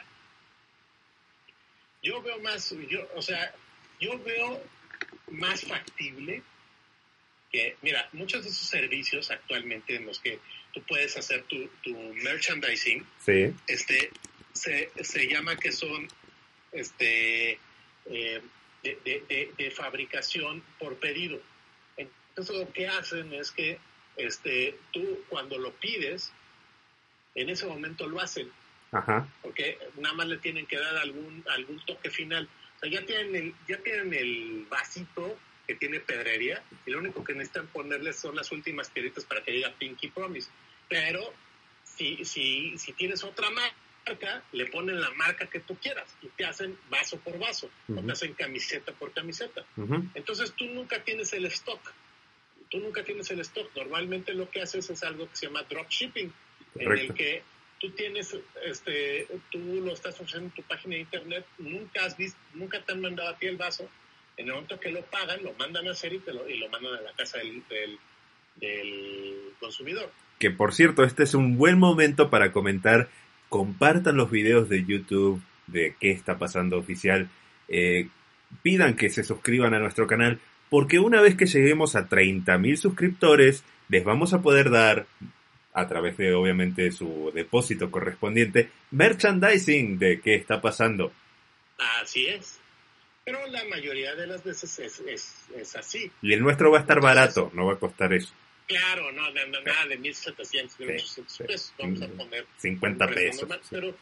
yo veo más, yo, o sea, yo veo más factible que, mira, muchos de esos servicios actualmente en los que tú puedes hacer tu, tu merchandising, Sí. este, se, se llama que son, este, eh, de, de, de, de fabricación por pedido. Entonces lo que hacen es que, este, tú cuando lo pides, en ese momento lo hacen. Ajá. Porque nada más le tienen que dar algún algún toque final. O sea, ya tienen el, ya tienen el vasito que tiene pedrería y lo único que necesitan ponerle son las últimas piedritas para que diga Pinky Promise. Pero si, si, si tienes otra marca, le ponen la marca que tú quieras y te hacen vaso por vaso, uh-huh. o te hacen camiseta por camiseta. Uh-huh. Entonces tú nunca tienes el stock. Tú nunca tienes el stock. Normalmente lo que haces es algo que se llama dropshipping, en el que tú tienes, este, tú lo estás ofreciendo en tu página de internet, nunca has visto, nunca te han mandado a ti el vaso, en el momento que lo pagan, lo mandan a hacer y, te lo, y lo mandan a la casa del, del, del consumidor. Que por cierto, este es un buen momento para comentar, compartan los videos de YouTube de qué está pasando oficial, eh, pidan que se suscriban a nuestro canal, porque una vez que lleguemos a treinta mil suscriptores, les vamos a poder dar, a través de obviamente su depósito correspondiente, merchandising de qué está pasando. Así es. Pero la mayoría de las veces es, es, es así. Y el nuestro va a estar Entonces, barato, no va a costar eso. Claro, no, no, no nada de mil setecientos, mil ochocientos sí, pesos. Sí. Vamos a poner cincuenta pesos. Normal, sí. Pero,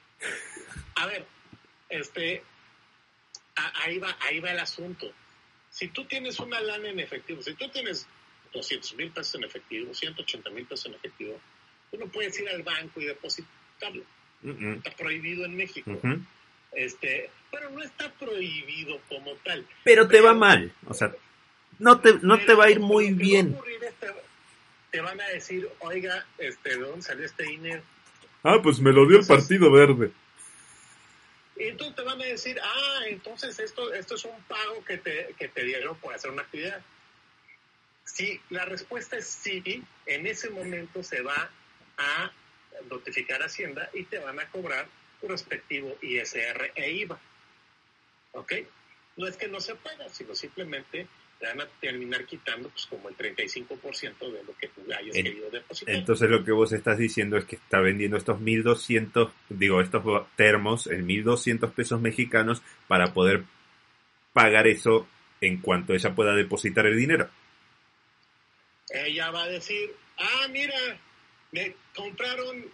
a ver, este, a, ahí va, ahí va el asunto. Si tú tienes una lana en efectivo, si tú tienes doscientos mil pesos en efectivo, ciento ochenta mil pesos en efectivo, tú no puedes ir al banco y depositarlo. Uh-uh. Está prohibido en México. Uh-huh. Este, pero no está prohibido como tal. Pero te pero, va mal, o sea, no te, no te va a ir muy bien. Este, te van a decir, oiga, este, ¿de dónde salió este dinero? Ah, pues me lo dio entonces, el Partido Verde. Y entonces te van a decir, ah, entonces esto, esto es un pago que te, que te dieron por hacer una actividad. Si la respuesta es sí, en ese momento se va a notificar a Hacienda y te van a cobrar tu respectivo I S R e I V A. ¿Ok? No es que no se pueda, sino simplemente te van a terminar quitando pues como el treinta y cinco por ciento de lo que tú hayas en, querido depositar. Entonces lo que vos estás diciendo es que está vendiendo estos mil doscientos, digo, estos termos en mil doscientos pesos mexicanos para poder pagar eso en cuanto ella pueda depositar el dinero. Ella va a decir, ah, mira, me compraron,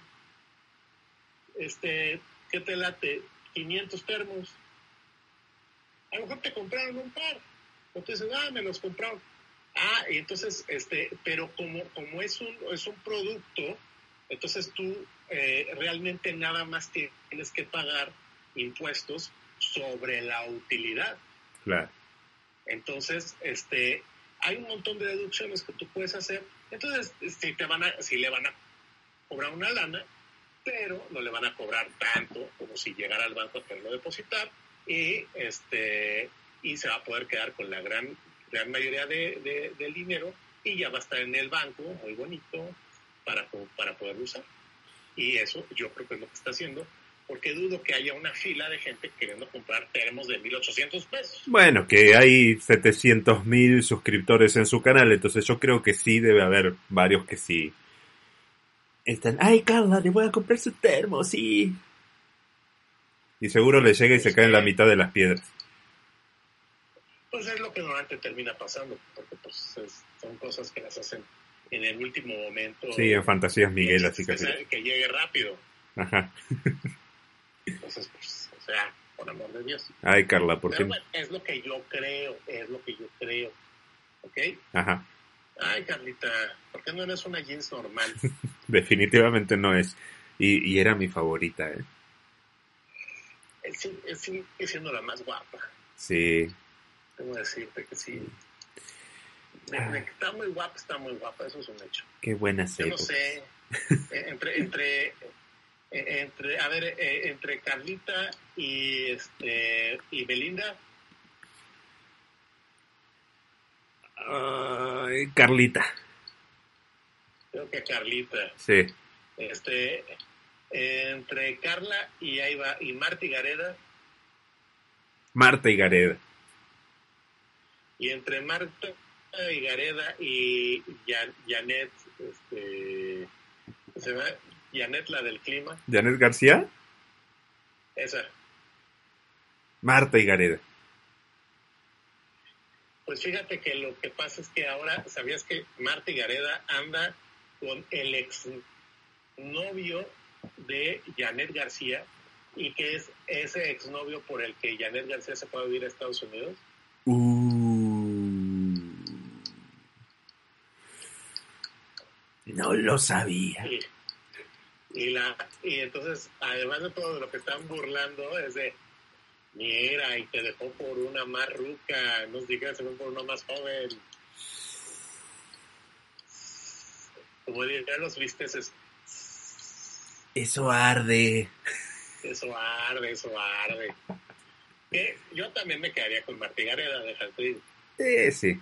este, ¿qué te late? quinientos termos. A lo mejor te compraron un par. Entonces, ah, me los compraron. Ah, y entonces, este, pero como, como es un, es un producto, entonces tú eh, realmente nada más tienes que pagar impuestos sobre la utilidad. Claro. Entonces, este, hay un montón de deducciones que tú puedes hacer. Entonces, si te van a, si le van a cobrar una lana, pero no le van a cobrar tanto como si llegara al banco a quererlo depositar, y este, y se va a poder quedar con la gran, gran mayoría de, de, del dinero, y ya va a estar en el banco muy bonito para, para poderlo usar. Y eso yo creo que es lo que está haciendo, porque dudo que haya una fila de gente queriendo comprar termos de mil ochocientos pesos. Bueno, que hay setecientos mil suscriptores en su canal, entonces yo creo que sí debe haber varios que sí están, ay Carla, le voy a comprar su termo, sí. Y seguro le llega y se cae en la mitad de las piedras. Pues es lo que normalmente termina pasando, porque pues es, son cosas que las hacen en el último momento. Sí, en Fantasías Miguel, así que que, sí. Que llegue rápido. Ajá. Entonces, pues, o sea, por amor de Dios. Ay, Carla, ¿por qué? Bueno, es lo que yo creo, es lo que yo creo. ¿Ok? Ajá. Ay, Carlita, ¿por qué no eres una jeans normal? Definitivamente no es. Y, y era mi favorita, ¿eh? Es, es, sigue siendo la más guapa. Sí. Tengo que decirte que sí. De, de que está muy guapa, está muy guapa, eso es un hecho. Qué buena Yo serie. no sé, entre, entre, entre, a ver, entre Carlita y este y Belinda. Uh, Carlita. Creo que Carlita. Sí. Este, entre Carla y ahí va, y Marta y Gareda. Marta y Gareda. Y entre Marta y Gareda y Jan, Janet, este, ¿se llama? Janet, la del clima. ¿Janet García? Esa. Marta y Gareda. Pues fíjate que lo que pasa es que ahora, ¿sabías que Marta y Gareda anda con el ex novio de Janet García, y que es ese exnovio por el que Janet García se fue a vivir a Estados Unidos? Uh, no lo sabía. Y, y, la, y entonces, además de todo lo que están burlando, es de, mira, y te dejó por una más ruca, no digas, se fue por una más joven. Como dirían los visteces, eso arde. Eso arde, eso arde. Que yo también me quedaría con Marta y Gareda, déjate ir. Eh, sí.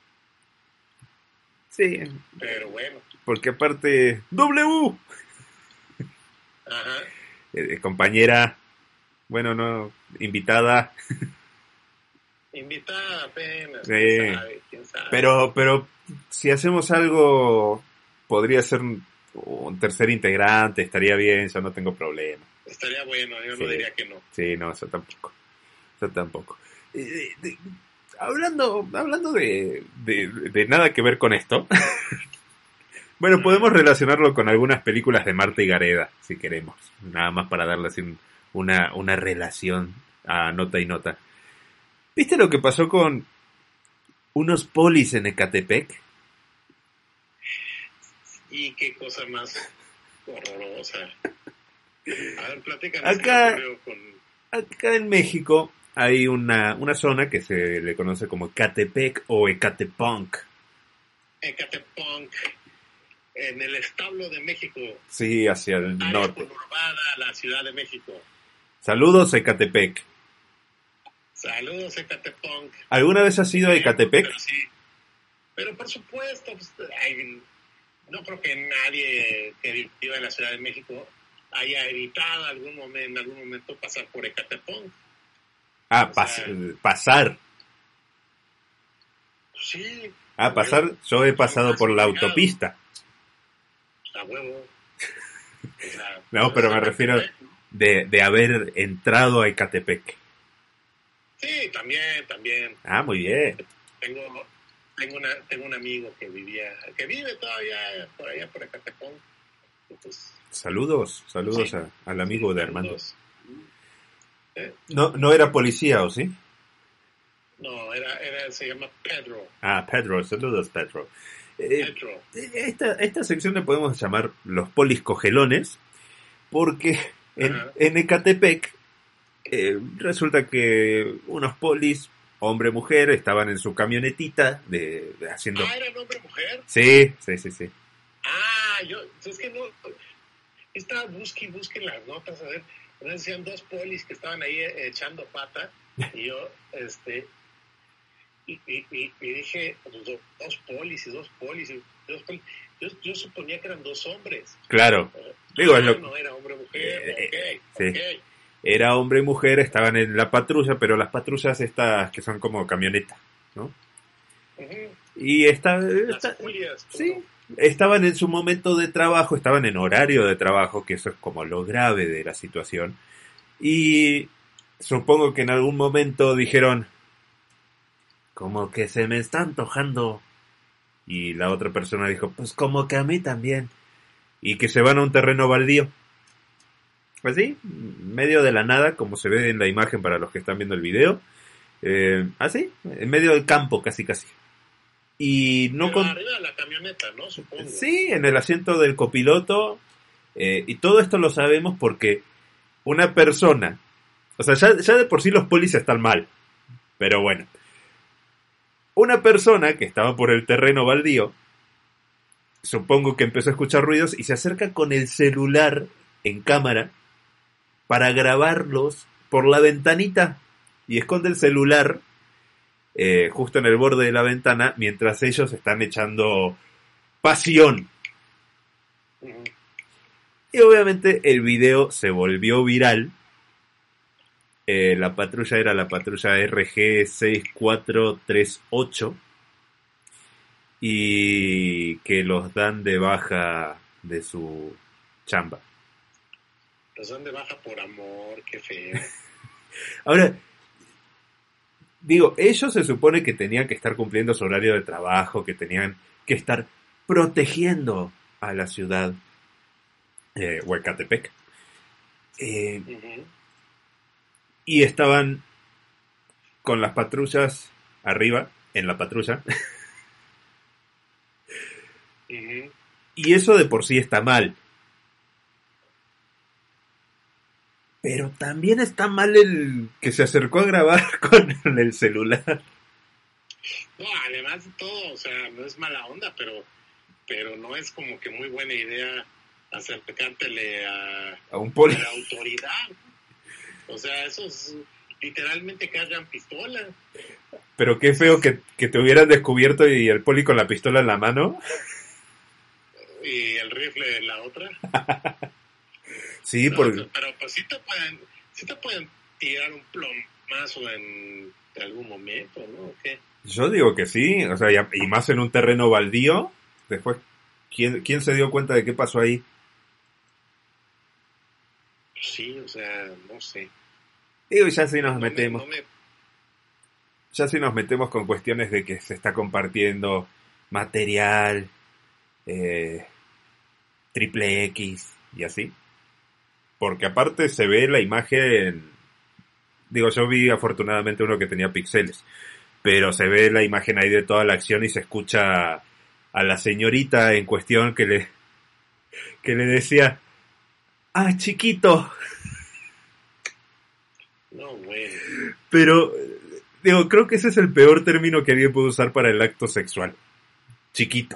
Sí. Pero bueno. Porque aparte, W. Ajá. Eh, compañera, bueno, no, invitada. Invitada apenas, Sí. quién sabe, quién sabe. Pero, pero si hacemos algo, podría ser un, un tercer integrante, estaría bien, yo no tengo problema. Estaría bueno, yo Sí. no diría que no. Sí, no, eso tampoco. Eso tampoco. Eh, de, de, hablando hablando de, de, de nada que ver con esto. Bueno, podemos relacionarlo con algunas películas de Marta y Gareda, si queremos. Nada más para darle así un, una, una relación a nota y nota. ¿Viste lo que pasó con unos polis en Ecatepec? Y qué cosa más horrorosa. A ver, platícanos. Acá, qué ocurrió con... acá en México hay una, una zona que se le conoce como Ecatepec o Ecatepunk. Ecatepunk, en el establo de México. Sí, hacia el área norte. conurbada, la Ciudad de México. Saludos, Ecatepec. Saludos, Ecatepunk. ¿Alguna vez has ido a Ecatepec? Pero sí. Pero por supuesto, pues, hay, no creo que nadie que viva en la Ciudad de México haya evitado algún momento, en algún momento pasar por Ecatepec. Ah, pas sea, pasar. Sí. Ah, pasar, yo he pasado por la autopista. A huevo. O sea, no, pero me refiero de, de haber entrado a Ecatepec. Sí, también, también. Ah, muy bien. Tengo, tengo, una, tengo un amigo que vivía, que vive todavía por allá, por Ecatepec. Pues, saludos, saludos sí, a, al amigo sí, de Armando. ¿Eh? No, no era policía, ¿o sí? No, era, era, se llama Pedro. Ah, Pedro, saludos, Pedro. Eh, Pedro. Esta, esta sección le podemos llamar los polis cogelones, porque en, en Ecatepec eh, resulta que unos polis, hombre-mujer, estaban en su camionetita de, de haciendo... Ah, ¿eran hombre-mujer? Sí, sí, sí, sí. Ah, yo, es que no, estaba busque y busque en las notas, a ver, me decían dos polis que estaban ahí echando pata, y yo, este... Y, y, y, y dije, pues, dos, dos polis y dos polis y dos polis. Yo, yo suponía que eran dos hombres. Claro. Uh, Digo, ah, lo... no era hombre-mujer, eh, okay, sí. Okay. Era hombre y mujer, estaban en la patrulla, pero las patrullas estas que son como camionetas, ¿no? Uh-huh. Y esta, Las esta Julias, sí, estaban en su momento de trabajo, estaban en horario de trabajo, que eso es como lo grave de la situación. Y supongo que en algún momento dijeron, como que se me está antojando. Y la otra persona dijo, pues como que a mí también. Y que se van a un terreno baldío. Así, medio de la nada, como se ve en la imagen para los que están viendo el video. Eh, así, en medio del campo, casi casi. Y no Pero con... arriba de la camioneta, ¿no? Supongo. Sí, en el asiento del copiloto. Eh, y todo esto lo sabemos porque una persona... O sea, ya, ya de por sí los polis están mal. Pero bueno. Una persona que estaba por el terreno baldío, supongo que empezó a escuchar ruidos y se acerca con el celular en cámara para grabarlos por la ventanita y esconde el celular eh, justo en el borde de la ventana mientras ellos están echando pasión. Uh-huh. Y obviamente el video se volvió viral. Eh, la patrulla era la patrulla R G seis cuatro tres ocho y que los dan de baja de su chamba. Los dan de baja por amor, qué feo. Ahora, digo, ellos se supone que tenían que estar cumpliendo su horario de trabajo, que tenían que estar protegiendo a la ciudad eh, Ecatepec. Eh, uh-huh. Y estaban con las patrullas arriba, en la patrulla. Uh-huh. Y eso de por sí está mal. Pero también está mal el que se acercó a grabar con el celular. No, además de todo, o sea, no es mala onda, pero, pero no es como que muy buena idea acercártele a, a un poli. A la autoridad. O sea, esos literalmente cargan pistola. Pero qué feo que, que te hubieran descubierto y el poli con la pistola en la mano. Y el rifle en la otra. Sí, no, porque... Pero pues sí te pueden, sí te pueden tirar un plomazo en algún momento, ¿no? ¿O qué? Yo digo que sí, o sea, y, y más en un terreno baldío. Después, ¿quién, ¿quién se dio cuenta de qué pasó ahí? Sí, o sea, no sé. Digo, ya sí nos no metemos. Me, no me... Ya sí nos metemos con cuestiones de que se está compartiendo material, eh, triple X y así. Porque aparte se ve la imagen. Digo, yo vi afortunadamente uno que tenía píxeles. Pero se ve la imagen ahí de toda la acción y se escucha a la señorita en cuestión que le, que le decía... ¡Ah, chiquito! No, güey. Pero, digo, creo que ese es el peor término que alguien puede usar para el acto sexual. Chiquito.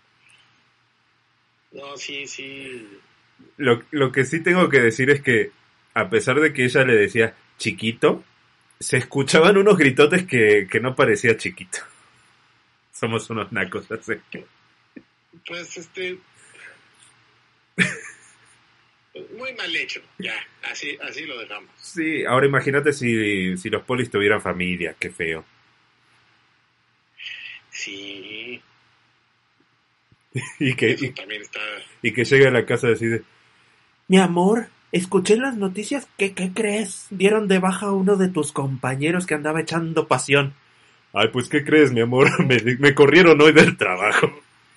No, sí, sí. Lo, lo que sí tengo que decir es que, a pesar de que ella le decía chiquito, se escuchaban unos gritotes que, que no parecía chiquito. Somos unos nacos, así. Pues este... muy mal hecho, ya, así, así lo dejamos. Sí, ahora imagínate si, si los polis tuvieran familia, qué feo. Sí. y que Eso y, también está... y que llegue a la casa y decide, mi amor, escuché en las noticias que, ¿qué crees? Dieron de baja a uno de tus compañeros que andaba echando pasión. Ay, pues, ¿qué crees, mi amor? Me, me corrieron hoy del trabajo.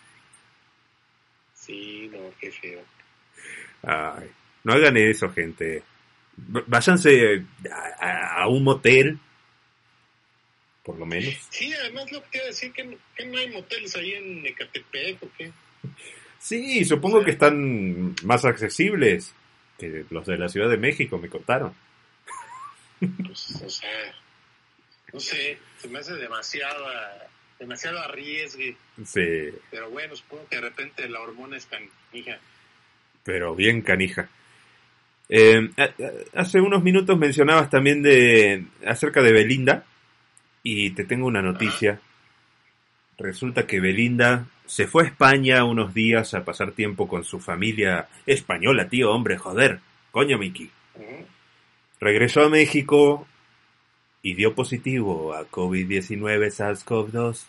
Sí, no, qué feo. Ay, no hagan eso, gente. V- Váyanse a, a- a un motel, por lo menos. Sí, además lo que te iba a decir, que, no- que no hay moteles ahí en Ecatepec, ¿o qué? Sí, supongo que están más accesibles que los de la Ciudad de México, me contaron. Pues, o sea, no sé, se me hace demasiado, a- demasiado arriesgue. Sí, Pero bueno, supongo que de repente la hormona es canija. pero bien canija. Eh, a- a- hace unos minutos mencionabas también de acerca de Belinda y te tengo una noticia. Ajá. Resulta que Belinda se fue a España unos días a pasar tiempo con su familia española, tío, hombre, joder, coño, Miki. Uh-huh. Regresó a México y dio positivo a COVID diecinueve SARS-CoV dos.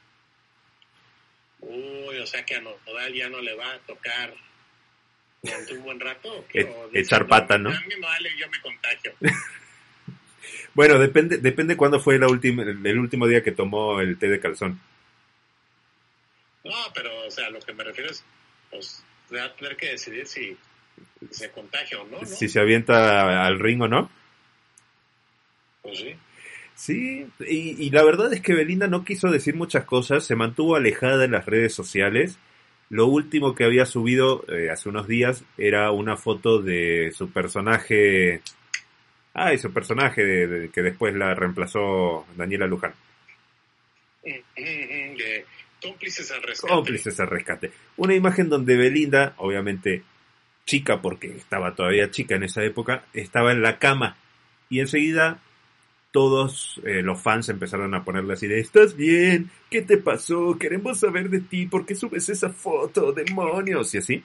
Uy, o sea que a Nodal ya no le va a tocar durante un buen rato. ¿O E- o dice, echar pata, ¿no? A mí no vale, yo me contagio. Bueno, depende, depende cuándo fue la última, el último día que tomó el té de calzón. No, pero, o sea, lo que me refiero es, pues, va a tener que decidir si se contagia o no, ¿no? Si se avienta al ring o no. Pues sí. Sí, y, y la verdad es que Belinda no quiso decir muchas cosas, se mantuvo alejada de las redes sociales. Lo último que había subido eh, hace unos días era una foto de su personaje. Ah, y su personaje de, de- que después la reemplazó Daniela Luján. Mm, mm, mm, De cómplices al rescate. Cómplices al rescate. Una imagen donde Belinda, obviamente chica porque estaba todavía chica en esa época, estaba en la cama. Y enseguida todos eh, los fans empezaron a ponerle así de, ¿estás bien? ¿Qué te pasó? Queremos saber de ti. ¿Por qué subes esa foto? ¡Demonios! Y así.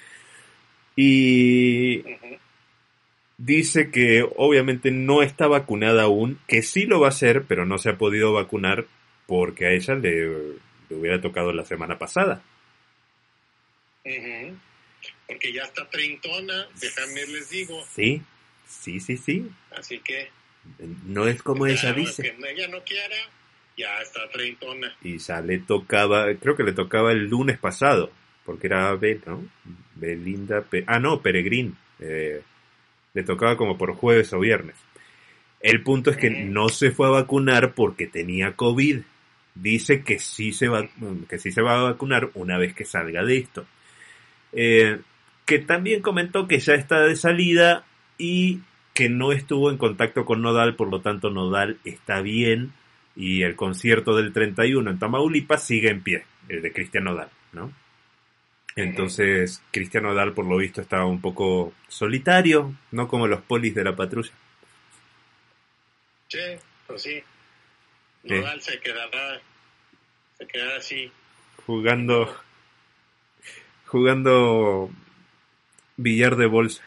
Y Ujú. dice que obviamente no está vacunada aún, que sí lo va a hacer, pero no se ha podido vacunar porque a ella le, le hubiera tocado la semana pasada. Ujú. Porque ya está treintona, déjame les digo. Sí, sí, sí, sí. Así que, No es como ella claro, dice. que ella no quiera, ya está treintona. Y ya le tocaba, creo que le tocaba el lunes pasado, porque era Bel, ¿no? Belinda, Pe- ah no, Peregrín, eh, le tocaba como por jueves o viernes. El punto es que Ujú. no se fue a vacunar porque tenía COVID. Dice que sí se va, que sí se va a vacunar una vez que salga de esto. Eh, que también comentó que ya está de salida y que no estuvo en contacto con Nodal, por lo tanto Nodal está bien y el concierto del treinta y uno en Tamaulipas sigue en pie, el de Cristian Nodal, ¿no? Entonces, Cristian Nodal por lo visto estaba un poco solitario, no como los polis de la patrulla. Sí, pues sí. Eh. Nodal se quedará, se quedará así. Jugando, jugando billar de bolsa.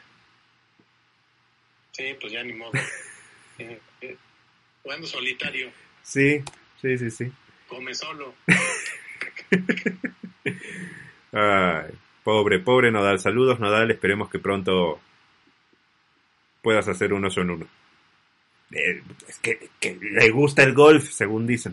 Sí, pues ya ni modo. Eh, eh, Jugando solitario, Sí, sí, sí, sí. come solo. Ay, pobre, pobre Nodal. Saludos, Nodal. Esperemos que pronto puedas hacer un oso en uno. Eh, es que, que le gusta el golf, según dicen.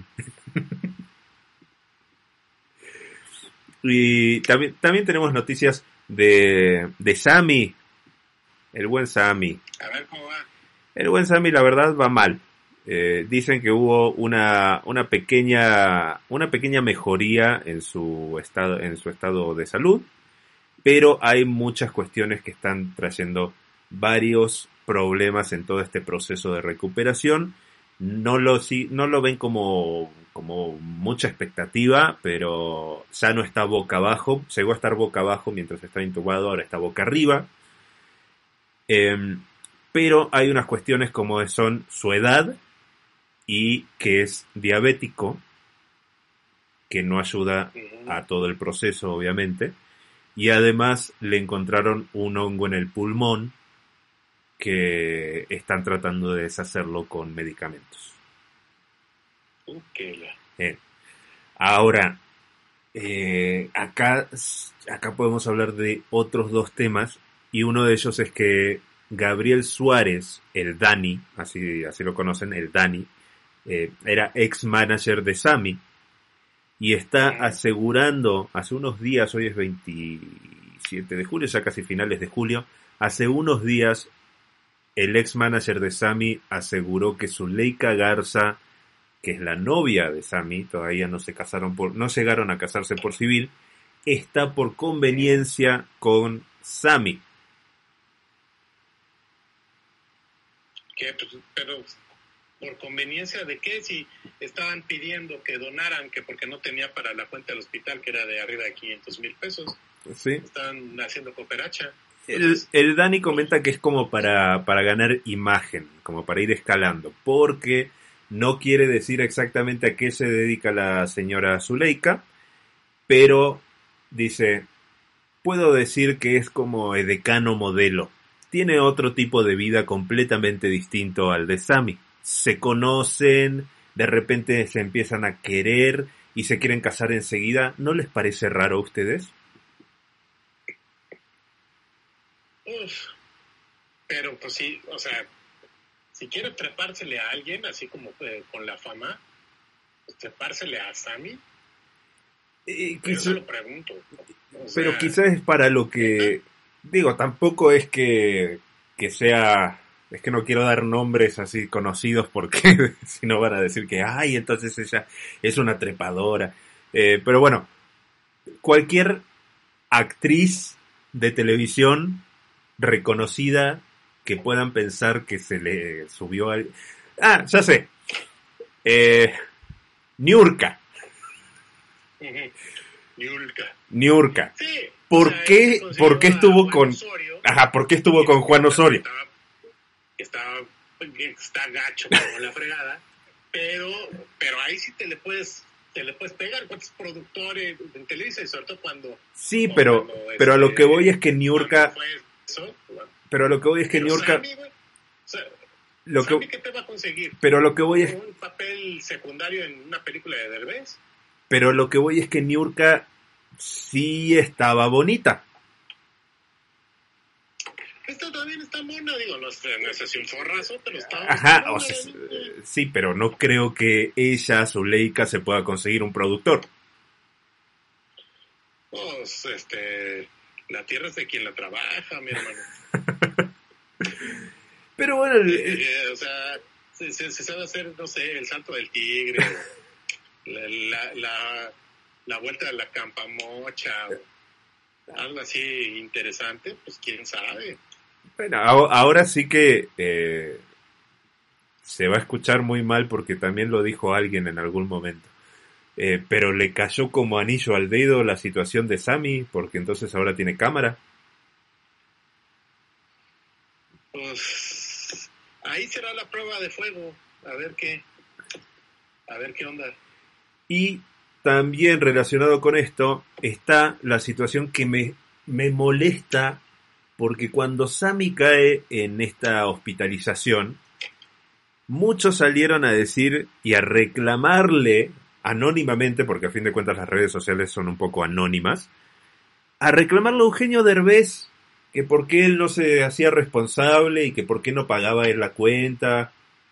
Y también, también tenemos noticias de, de Sammy. El buen Sammy. A ver cómo va. El buen Sammy, la verdad, va mal. Eh, dicen que hubo una, una pequeña, una pequeña mejoría en su estado, en su estado de salud, pero hay muchas cuestiones que están trayendo varios problemas en todo este proceso de recuperación. No lo, sí, no lo ven como, como mucha expectativa, pero ya no está boca abajo. Llegó a estar boca abajo mientras estaba intubado, ahora está boca arriba. Eh, pero hay unas cuestiones como son su edad y que es diabético que no ayuda a todo el proceso, obviamente. Y además le encontraron un hongo en el pulmón que están tratando de deshacerlo con medicamentos. Okay. Eh. Ahora, eh, acá, acá podemos hablar de otros dos temas, y uno de ellos es que Gabriel Suárez, el Dani, así, así lo conocen, el Dani, eh, era ex manager de Sammy, y está asegurando, hace unos días, hoy es veintisiete de julio, ya casi finales de julio, hace unos días el ex manager de Sammy aseguró que Zuleika Garza, que es la novia de Sammy, todavía no se casaron por, no llegaron a casarse por civil, está por conveniencia con Sammy. ¿Qué? Pero, ¿por conveniencia de qué? Si estaban pidiendo que donaran, que porque no tenía para la cuenta del hospital, que era de arriba de quinientos mil pesos. Sí. Estaban haciendo cooperacha. El, el Dani comenta que es como para, para ganar imagen, como para ir escalando, porque no quiere decir exactamente a qué se dedica la señora Zuleika, pero dice, puedo decir que es como edecano modelo. Tiene otro tipo de vida completamente distinto al de Sammy. Se conocen, de repente se empiezan a querer y se quieren casar enseguida. ¿No les parece raro a ustedes? Uf, pero pues sí, o sea, si quiere trepársele a alguien, así como eh, con la fama, pues trepársele a Sammy. Eh, Yo se lo pregunto. O pero sea, quizás es para lo que... Digo, tampoco es que, que sea... Es que no quiero dar nombres así conocidos porque si no van a decir que, ay, entonces ella es una trepadora. Eh, pero bueno, cualquier actriz de televisión reconocida que puedan pensar que se le subió al... Ah, ya sé. Eh, Niurka. Niurka. Niurka. Sí. ¿Por o sea, qué, ¿por qué estuvo con... Osorio, Ajá, ¿por qué estuvo con Juan Osorio? Estaba, estaba, está gacho como la fregada, pero, pero ahí sí te le puedes, te le puedes pegar. ¿Cuántos productores en Televisa? Y sobre todo cuando... Sí, pero, cuando, pero este, a lo que voy es que Niurka... Eso, bueno, pero a lo que voy es que Niurka... Sammy, o sea, lo Sammy, que, ¿qué te va a conseguir? Pero lo que voy es... Un papel secundario en una película de Derbez. Pero lo que voy es que Niurka sí estaba bonita. Esta también está mona, digo, no sé, no sé si un forrazo, pero está... Ajá, está o sea, sí, pero no creo que ella, Zuleika, se pueda conseguir un productor. Pues, este... La tierra es de quien la trabaja, mi hermano. Pero bueno... El, el... Eh, o sea, se, se, se sabe hacer, no sé, el salto del tigre, la, la, la, la vuelta de la campamocha, algo así interesante, pues quién sabe. Bueno, ahora sí que eh, se va a escuchar muy mal porque también lo dijo alguien en algún momento. Eh, pero le cayó como anillo al dedo la situación de Sammy, porque entonces ahora tiene cámara. Pues ahí será la prueba de fuego, a ver qué, a ver qué onda. Y también relacionado con esto está la situación que me, me molesta, porque cuando Sammy cae en esta hospitalización, muchos salieron a decir y a reclamarle anónimamente, porque a fin de cuentas las redes sociales son un poco anónimas, a reclamarle a Eugenio Derbez que por qué él no se hacía responsable y que por qué no pagaba él la cuenta.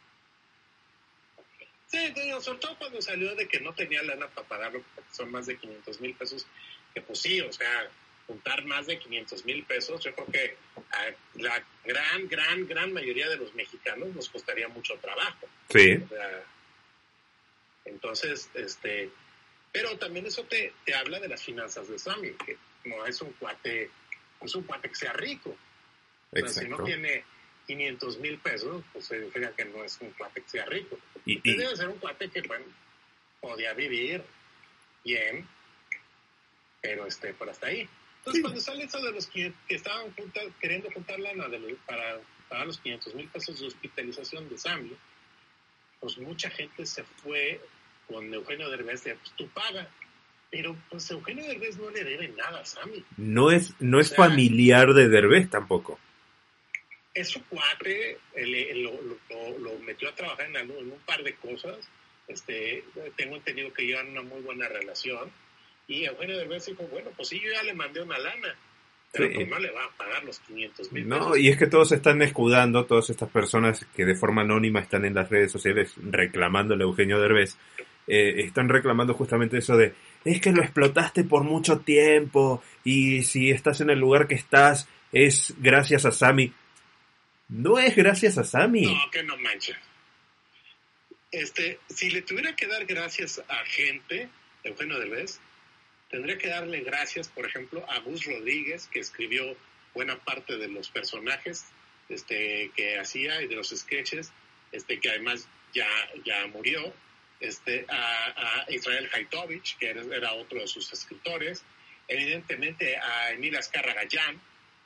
Sí, sobre todo cuando salió de que no tenía lana para pagarlo, porque son más de quinientos mil pesos, que pues sí, o sea, juntar más de quinientos mil pesos, yo creo que a la gran, gran, gran mayoría de los mexicanos nos costaría mucho trabajo. Sí. O sea, entonces, este, pero también eso te, te habla de las finanzas de Sammy, que no es un cuate, no es un cuate que sea rico. O sea, si no tiene quinientos mil pesos, pues significa que no es un cuate que sea rico. Y, y debe ser un cuate que, bueno, podía vivir bien, pero este, por hasta ahí. Entonces, sí. Cuando sale eso de los que, que estaban juntar, queriendo juntar lana de los, para pagar los quinientos mil pesos de hospitalización de Sammy, pues mucha gente se fue con Eugenio Derbez de, pues tú paga. Pero pues Eugenio Derbez no le debe nada a Sammy. No es, no es O sea, familiar de Derbez tampoco. Es su cuate, él, lo, lo, lo metió a trabajar en, algo, en un par de cosas. Este, tengo entendido que llevan una muy buena relación. Y Eugenio Derbez dijo, bueno, pues sí, yo ya le mandé una lana. Pero Sí. pues no le va a pagar los quinientos mil No, pesos. y es que todos se están escudando, todas estas personas que de forma anónima están en las redes sociales reclamándole a Eugenio Derbez, eh, están reclamando justamente eso de, es que lo explotaste por mucho tiempo, y si estás en el lugar que estás, es gracias a Sammy. No es gracias a Sammy. No, que no manches. Este, si le tuviera que dar gracias a gente, Eugenio Derbez, tendría que darle gracias, por ejemplo, a Gus Rodríguez, que escribió buena parte de los personajes este, que hacía y de los sketches, este, que además ya, ya murió, este, a, a Israel Haitovich, que era, era otro de sus escritores, evidentemente a Emil Azcárraga Gallán,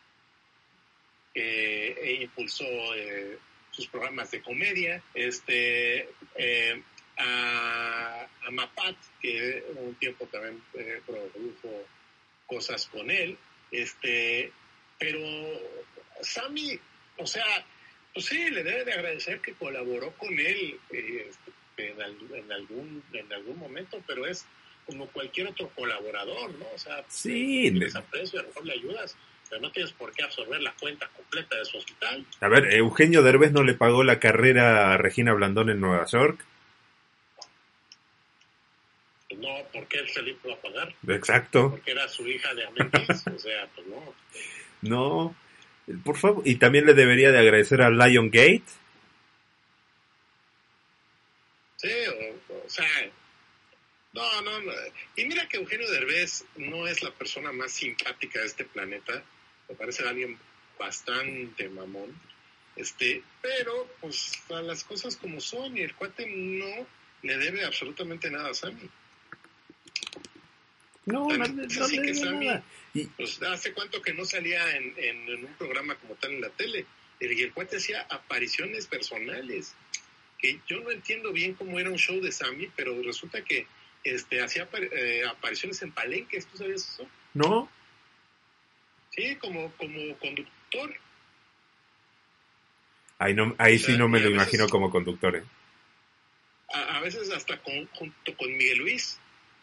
que eh, impulsó eh, sus programas de comedia, este, eh, a, a Mapat, que un tiempo también eh, produjo cosas con él, este, pero Sammy, o sea, pues sí, le debe de agradecer que colaboró con él eh, en, al, en, algún, en algún momento, pero es como cualquier otro colaborador, ¿no? O sea, Sí. tienes aprecio, a lo mejor le ayudas, pero no tienes por qué absorber la cuenta completa de su hospital. A ver, Eugenio Derbez no le pagó la carrera a Regina Blandón en Nueva York. No, porque él se le iba a pagar. Exacto. Porque era su hija de Amentis, o sea, pues no. No, por favor. Y también le debería de agradecer a Lion Gate. Sí, o, o sea, no, no, no. Y mira que Eugenio Derbez no es la persona más simpática de este planeta. Me parece alguien bastante mamón. Este, pero, pues, a las cosas como son, y el cuate no le debe absolutamente nada a Sammy. No, no, no, Es no así le que debe Sammy, nada. Y, pues, ¿hace cuánto que no salía en, en, en un programa como tal en la tele? Y el cuate hacía apariciones personales. Que yo no entiendo bien cómo era un show de Sammy, pero resulta que este hacía eh, apariciones en palenques, ¿tú sabías eso? ¿no? Sí, como, como conductor. Ahí, no, ahí O sea, sí no me y lo a veces- imagino como conductor. ¿eh? A, a veces hasta con, junto con Miguel Luis.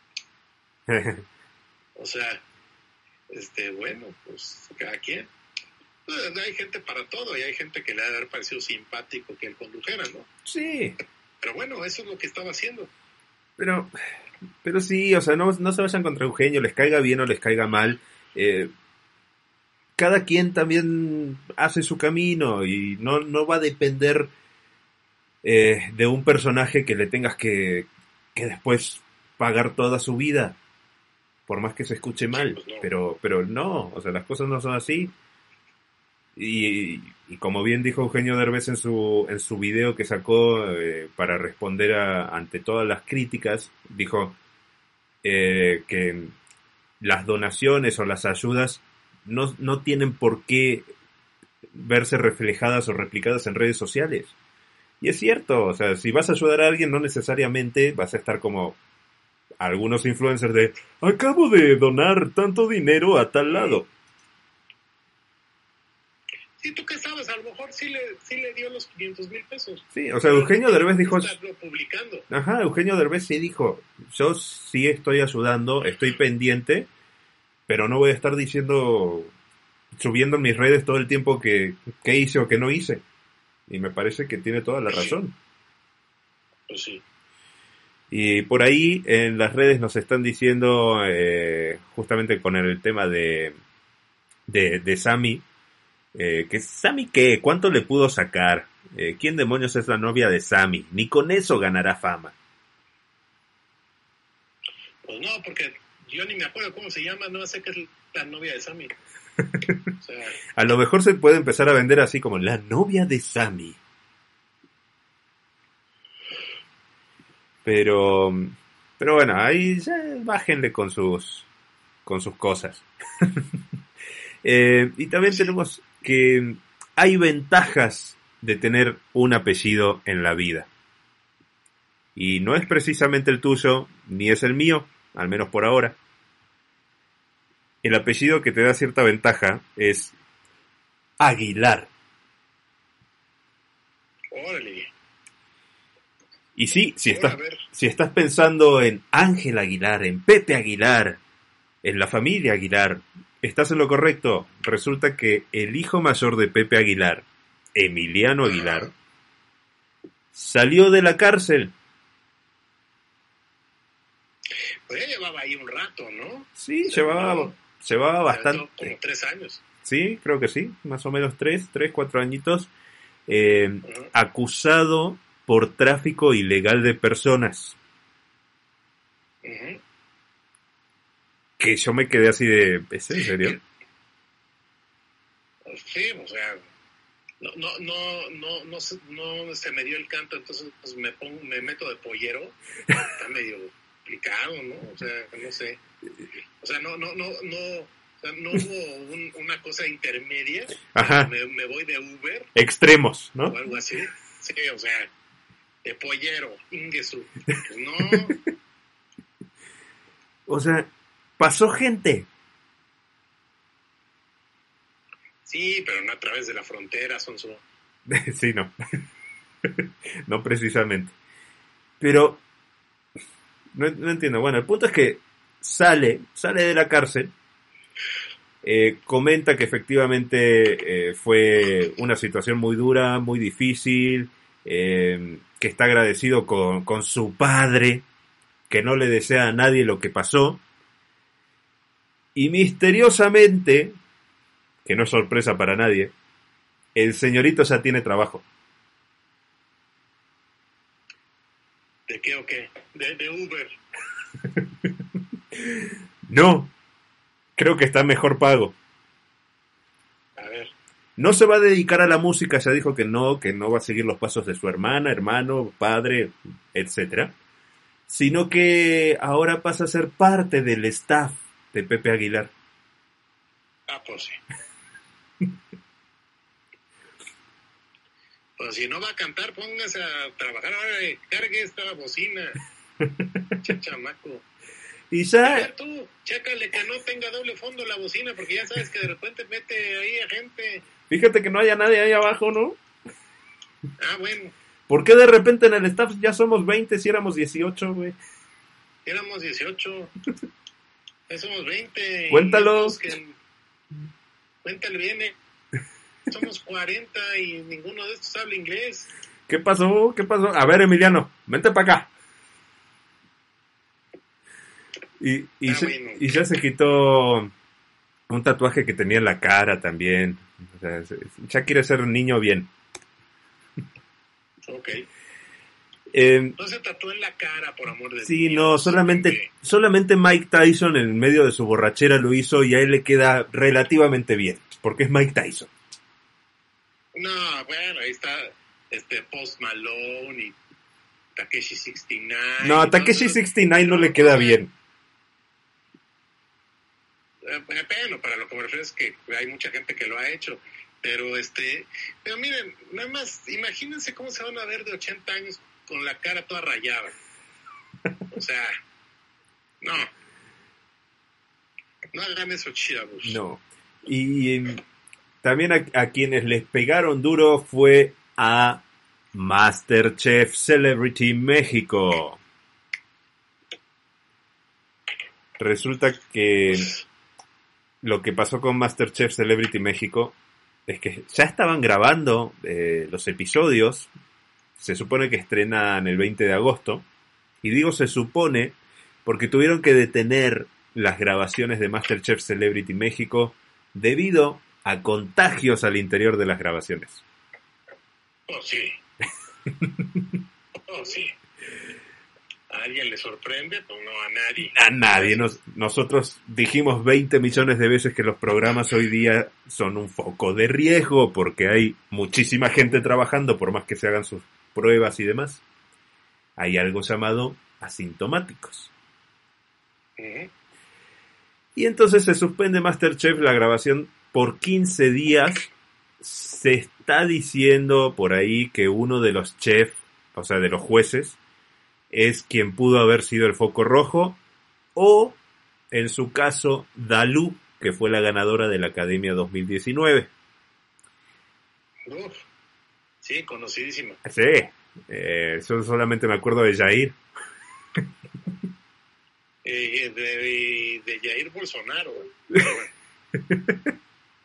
O sea, este, bueno, pues cada quien. Pues, hay gente para todo y hay gente que le ha de haber parecido simpático que él condujera, ¿no? Sí, Pero bueno, eso es lo que estaba haciendo. pero, pero sí, o sea, no, no se vayan contra Eugenio, les caiga bien o les caiga mal. Eh, cada quien también hace su camino y no, no va a depender eh, de un personaje que le tengas que, que después pagar toda su vida, por más que se escuche mal. Pues no. Pero, pero no, o sea, las cosas no son así. Y, y como bien dijo Eugenio Derbez en su, en su video que sacó eh, para responder a, ante todas las críticas, dijo eh, que las donaciones o las ayudas no, no tienen por qué verse reflejadas o replicadas en redes sociales. Y es cierto, o sea, si vas a ayudar a alguien no necesariamente vas a estar como algunos influencers de acabo de donar tanto dinero a tal lado. Sí, ¿tú qué sabes? A lo mejor sí le, sí le dio los quinientos mil pesos. Sí, o sea, Eugenio Derbez dijo... Estarlo publicando. Ajá, Eugenio Derbez sí dijo, yo sí estoy ayudando, estoy pendiente, pero no voy a estar diciendo, subiendo en mis redes todo el tiempo que, que hice o que no hice. Y me parece que tiene toda la razón. Pues sí. Y por ahí en las redes nos están diciendo, eh, justamente con el tema de, de, de Sammy, eh, que Sammy qué, ¿cuánto le pudo sacar? Eh, ¿Quién demonios es la novia de Sammy? Ni con eso ganará fama. Pues no, porque yo ni me acuerdo cómo se llama, no sé qué es la novia de Sammy. O sea, A lo mejor se puede empezar a vender así como la novia de Sammy. Pero, pero bueno, ahí ya bájenle con sus, con sus cosas. eh, y también tenemos que hay ventajas de tener un apellido en la vida. Y no es precisamente el tuyo, ni es el mío, al menos por ahora. El apellido que te da cierta ventaja es Aguilar. Órale. Y sí, si Ahora, estás, a ver. si estás pensando en Ángel Aguilar, en Pepe Aguilar, en la familia Aguilar, estás en lo correcto. Resulta que el hijo mayor de Pepe Aguilar, Emiliano Aguilar, salió de la cárcel. Pues ya llevaba ahí un rato, ¿no? Sí, Se llevaba, murió. llevaba Como bastante. tres años. Sí, creo que sí, más o menos tres, tres, cuatro añitos. Eh, Ujú. acusado por tráfico ilegal de personas. Ujú. Que yo me quedé así de... ¿Es en serio? Sí, o sea, no, no, no, no, no, se- no se me dio el canto, entonces pues me pongo, me meto de pollero. Está medio complicado, ¿no? O sea, no sé. O sea, no, no, no, no, o sea, no hubo un- una cosa intermedia. Ajá. Me, me voy de Uber Extremos, ¿no? o algo así. Sí, o sea, de pollero, ingesu. Pues no, O sea, pasó gente. sí, pero no a través de la frontera, son su... Sí, no. No precisamente. Pero, no, no entiendo. Bueno, el punto es que sale, sale de la cárcel, eh, comenta que efectivamente eh, fue una situación muy dura, muy difícil, eh, que está agradecido con, con su padre, que no le desea a nadie lo que pasó, y misteriosamente, que no es sorpresa para nadie, el señorito ya tiene trabajo. ¿De qué o qué? De, de Uber. No, creo que está mejor pago. A ver, No se va a dedicar a la música, ya dijo que no, que no va a seguir los pasos de su hermana, hermano, padre, etcétera, sino que ahora pasa a ser parte del staff de Pepe Aguilar. ah, pues sí. Pues si no va a cantar, póngase a trabajar ahora, eh, cargue esta bocina. Che, chamaco. Y A ya, ver tú, chécale que no tenga doble fondo la bocina, porque ya sabes que de repente mete ahí a gente. fíjate que no haya nadie ahí abajo, ¿no? Ah, bueno, ¿Por qué de repente en el staff ya somos veinte si éramos dieciocho, güey? éramos dieciocho. Ya somos veinte. y Cuéntalo. estos que- Cuéntale bien, eh. Somos cuarenta y ninguno de estos habla inglés. ¿Qué pasó? ¿Qué pasó? A ver, Emiliano, vente para acá. Y, y, Ah, ya, bueno. y ya se quitó un tatuaje que tenía en la cara también. O sea, se- ya quiere ser un niño bien. Ok. Eh, No se tatuó en la cara, por amor de sí, Dios. no, solamente, Ok. solamente Mike Tyson en medio de su borrachera lo hizo y a él le queda relativamente bien, porque es Mike Tyson. No, bueno, ahí está este Post Malone y Takeshi sesenta y nueve. No, a Takeshi sesenta y nueve no le queda bien. Eh, Bueno, para lo que me refiero es que hay mucha gente que lo ha hecho. Pero este, pero miren, nada más, imagínense cómo se van a ver de ochenta años con la cara toda rayada. O sea, no. No hagan eso, chavos. No. Y eh, también a, a quienes les pegaron duro fue a MasterChef Celebrity México. Resulta que lo que pasó con MasterChef Celebrity México es que ya estaban grabando eh, los episodios. Se supone que estrenan el veinte de agosto. Y digo se supone porque tuvieron que detener las grabaciones de MasterChef Celebrity México debido a contagios al interior de las grabaciones. Oh, sí. Oh, sí. ¿A alguien le sorprende? Pues no, a nadie. A nadie. Nos, nosotros dijimos veinte millones de veces que los programas hoy día son un foco de riesgo porque hay muchísima gente trabajando por más que se hagan sus pruebas y demás. Hay algo llamado asintomáticos. Uh-huh. Y entonces se suspende MasterChef la grabación por quince días. Se está diciendo por ahí que uno de los chefs, o sea, de los jueces, es quien pudo haber sido el foco rojo. o, en su caso, Dalú, que fue la ganadora de la Academia dos mil diecinueve. Uf, sí, conocidísima. Sí, eh, yo solamente me acuerdo de Jair. Eh, de, de Jair Bolsonaro. Bueno.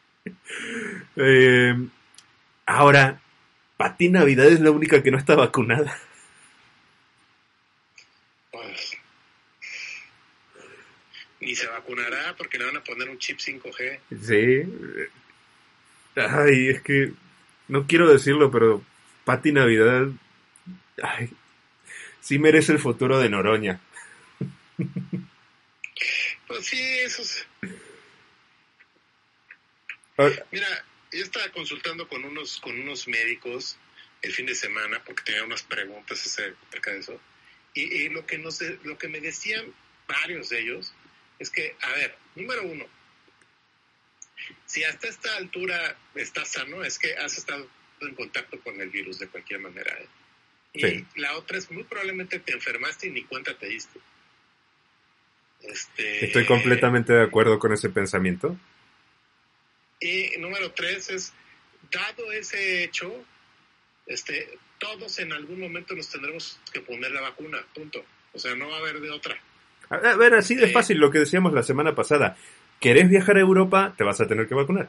eh, ahora, Pati Navidad es la única que no está vacunada. Pues, ni se vacunará porque le van a poner un chip cinco G. Sí. Ay, es que no quiero decirlo, pero Pati Navidad, ay, sí merece el futuro de Noroña. Pues sí, eso es... Ahora, Mira, yo estaba consultando con unos con unos médicos el fin de semana porque tenía unas preguntas acerca de eso. Y, y lo que nos de, lo que me decían varios de ellos es que, a ver, número uno, si hasta esta altura estás sano, es que has estado en contacto con el virus de cualquier manera. ¿eh? Y sí. la otra es, muy probablemente te enfermaste y ni cuenta te diste. Este, Estoy completamente de acuerdo con ese pensamiento. Y número tres es, dado ese hecho, este, todos en algún momento nos tendremos que poner la vacuna, punto. O sea, no va a haber de otra. A ver, así de Sí. fácil lo que decíamos la semana pasada. ¿Querés viajar a Europa? Te vas a tener que vacunar.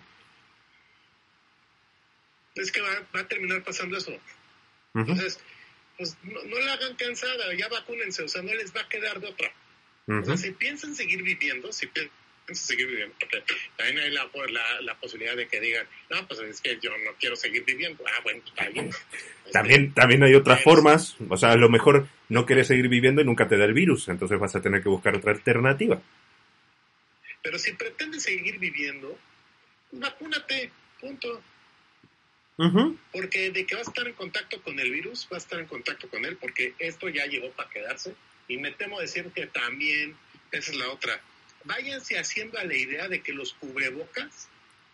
Es que va, va a terminar pasando eso. Uh-huh. Entonces, pues no, no la hagan cansada, ya vacúnense, o sea, no les va a quedar de otra. Uh-huh. O sea, si piensan seguir viviendo, si piensan seguir viviendo, porque también hay la, la, la posibilidad de que digan, no, pues es que yo no quiero seguir viviendo. Ah, bueno, está bien. Este, También, también hay otras es, formas, o sea, a lo mejor no querés seguir viviendo y nunca te da el virus, entonces vas a tener que buscar otra alternativa. Pero si pretendes seguir viviendo, vacúnate, punto. Uh-huh. Porque de que vas a estar en contacto con el virus, vas a estar en contacto con él, porque esto ya llegó para quedarse. Y me temo decir que también, esa es la otra, váyanse haciendo a la idea de que los cubrebocas,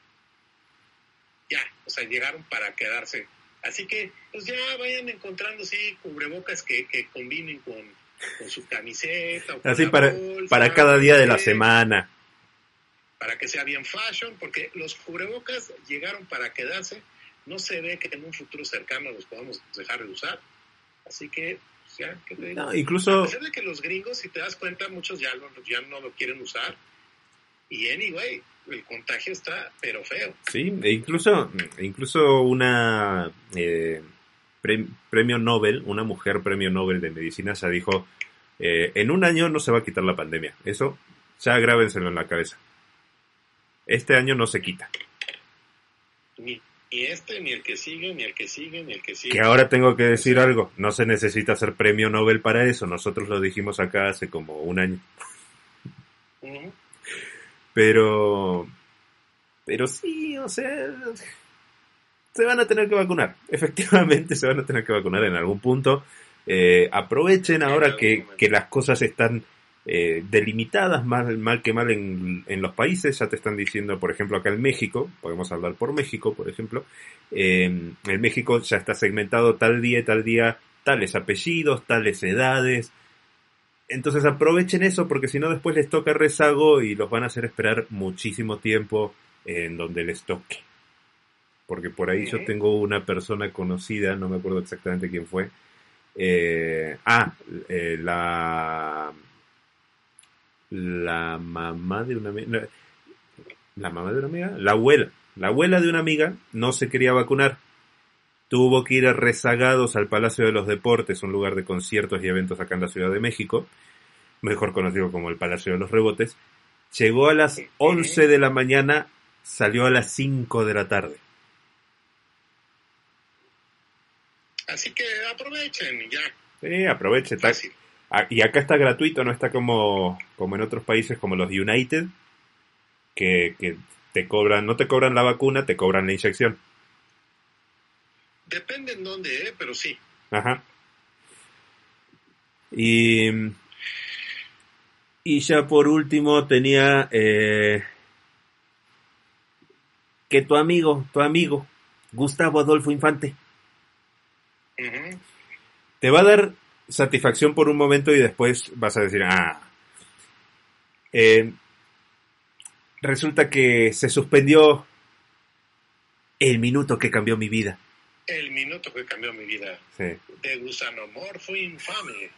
ya, o sea, llegaron para quedarse. Así que, pues ya vayan encontrando, sí, cubrebocas que, que combinen con, con su camiseta. O con Así la para, bolsa, para cada día de la que, semana. Para que sea bien fashion, porque los cubrebocas llegaron para quedarse. No se ve que en un futuro cercano los podamos dejar de usar. Así que, pues ya, ¿qué te digo? No, incluso... A pesar de que los gringos, si te das cuenta, muchos ya, lo, ya no lo quieren usar. Y anyway, el contagio está, pero feo. Sí, e incluso, incluso una eh, pre, premio Nobel, una mujer premio Nobel de medicina ya dijo, eh, en un año no se va a quitar la pandemia. Eso, ya grábenselo en la cabeza. Este año no se quita. Ni, ni este, ni el que sigue, ni el que sigue, ni el que sigue. Que ahora tengo que decir algo, no se necesita ser premio Nobel para eso, nosotros lo dijimos acá hace como un año. Uh-huh. Pero, pero sí, o sea, se van a tener que vacunar, efectivamente se van a tener que vacunar en algún punto. Eh, aprovechen ahora que, que las cosas están eh, delimitadas, mal, mal que mal en, en los países. Ya te están diciendo, por ejemplo, acá en México, podemos hablar por México, por ejemplo, eh, en México ya está segmentado tal día y tal día, tales apellidos, tales edades. Entonces aprovechen eso, porque si no después les toca rezago y los van a hacer esperar muchísimo tiempo en donde les toque. Porque por ahí yo tengo una persona conocida, no me acuerdo exactamente quién fue. Eh, ah, eh, la la mamá de una amiga, la mamá de una amiga, la abuela, la abuela de una amiga no se quería vacunar. Tuvo que ir a rezagados al Palacio de los Deportes, un lugar de conciertos y eventos acá en la Ciudad de México, mejor conocido como el Palacio de los Rebotes. Llegó a las once de la mañana, salió a las cinco de la tarde. Así que aprovechen y ya. Sí, aproveche. Fácil. Y acá está gratuito, no está como, como en otros países como los United, que, que te cobran, no te cobran la vacuna, te cobran la inyección. Depende en dónde, ¿eh? Pero sí. Ajá. Y, y ya por último tenía eh, que tu amigo, tu amigo, Gustavo Adolfo Infante, Uh-huh. te va a dar satisfacción por un momento y después vas a decir, ah, Eh, resulta que se suspendió el minuto que cambió mi vida. El minuto que cambió mi vida. Sí. De gusanomorfo infame.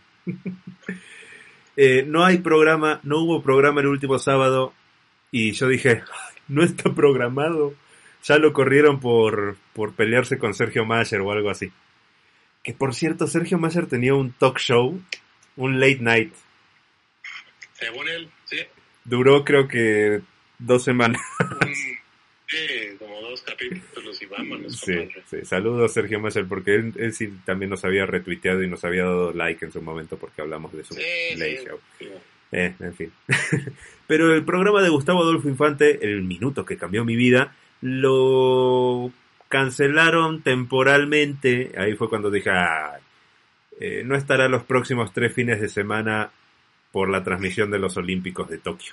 eh, no hay programa, no hubo programa el último sábado y yo dije, no está programado. Ya lo corrieron por, por pelearse con Sergio Mayer o algo así. Que por cierto, Sergio Mayer tenía un talk show, un late night. Según él, sí. Duró creo que dos semanas. Un, sí, como dos capítulos y vámonos. Sí, sí. Saludos Sergio Mayer porque él, él sí también nos había retuiteado y nos había dado like en su momento porque hablamos de su sí, late sí, show. Sí. Eh, en fin. Pero el programa de Gustavo Adolfo Infante, El minuto que cambió mi vida, lo cancelaron temporalmente. Ahí fue cuando dije, ah, eh, no estará los próximos tres fines de semana por la transmisión de los Olímpicos de Tokio.